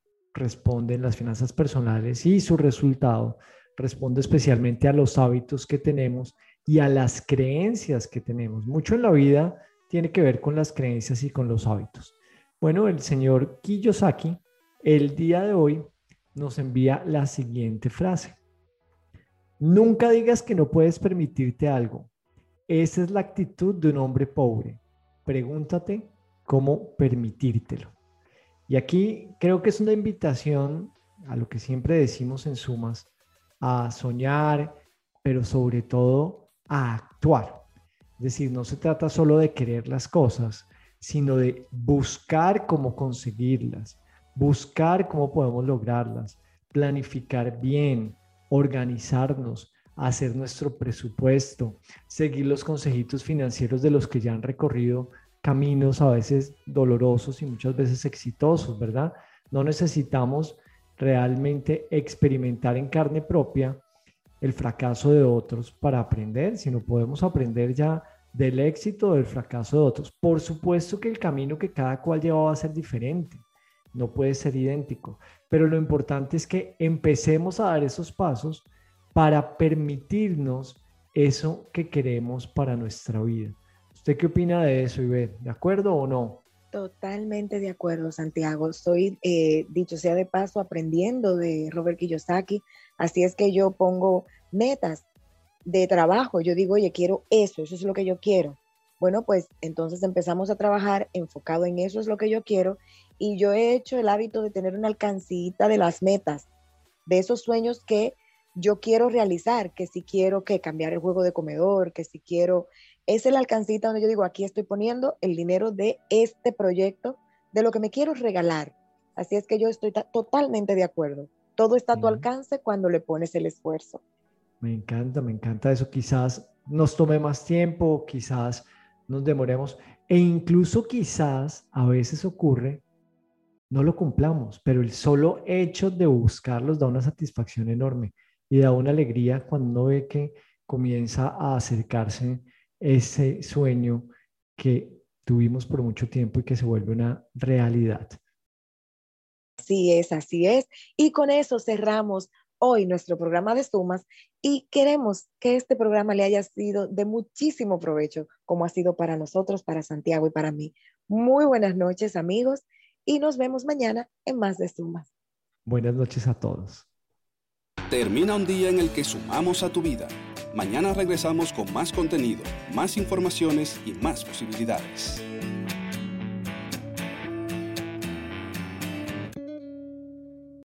personales y su resultado responde especialmente a los hábitos que tenemos y a las creencias que tenemos. Mucho en la vida tiene que ver con las creencias y con los hábitos. Bueno, el señor Kiyosaki, el día de hoy, nos envía la siguiente frase. Nunca digas que no puedes permitirte algo. Esa es la actitud de un hombre pobre. Pregúntate cómo permitírtelo. Y aquí creo que es una invitación a lo que siempre decimos en Sumas, a soñar, pero sobre todo a actuar. Es decir, no se trata solo de querer las cosas, sino de buscar cómo conseguirlas, buscar cómo podemos lograrlas, planificar bien, organizarnos, hacer nuestro presupuesto, seguir los consejitos financieros de los que ya han recorrido caminos a veces dolorosos y muchas veces exitosos, ¿verdad? No necesitamos realmente experimentar en carne propia el fracaso de otros para aprender, sino podemos aprender ya del éxito o del fracaso de otros. Por supuesto que el camino que cada cual lleva va a ser diferente, no puede ser idéntico, pero lo importante es que empecemos a dar esos pasos para permitirnos eso que queremos para nuestra vida. ¿Usted qué opina de eso, Ivette? ¿De acuerdo o no? Totalmente de acuerdo, Santiago. Estoy, dicho sea de paso, aprendiendo de Robert Kiyosaki. Así es que yo pongo metas de trabajo. Yo digo, oye, quiero eso es lo que yo quiero. Bueno, pues entonces empezamos a trabajar enfocado en eso es lo que yo quiero. Y yo he hecho el hábito de tener una alcancita de las metas, de esos sueños que yo quiero realizar, que si quiero cambiar el juego de comedor, que si quiero... Es el alcancita donde yo digo, aquí estoy poniendo el dinero de este proyecto, de lo que me quiero regalar. Así es que yo estoy totalmente de acuerdo. Todo está a tu alcance cuando le pones el esfuerzo. Me encanta eso. Quizás nos tome más tiempo, quizás nos demoremos, e incluso quizás a veces ocurre, no lo cumplamos, pero el solo hecho de buscarlos da una satisfacción enorme y da una alegría cuando uno ve que comienza a acercarse ese sueño que tuvimos por mucho tiempo y que se vuelve una realidad. Así es. Y con eso cerramos hoy nuestro programa de sumas y queremos que este programa le haya sido de muchísimo provecho, como ha sido para nosotros, para Santiago y para mí. Muy buenas noches, amigos, y nos vemos mañana en Más de Sumas. Buenas noches a todos. Termina un día en el que sumamos a tu vida. Mañana regresamos con más contenido, más informaciones y más posibilidades.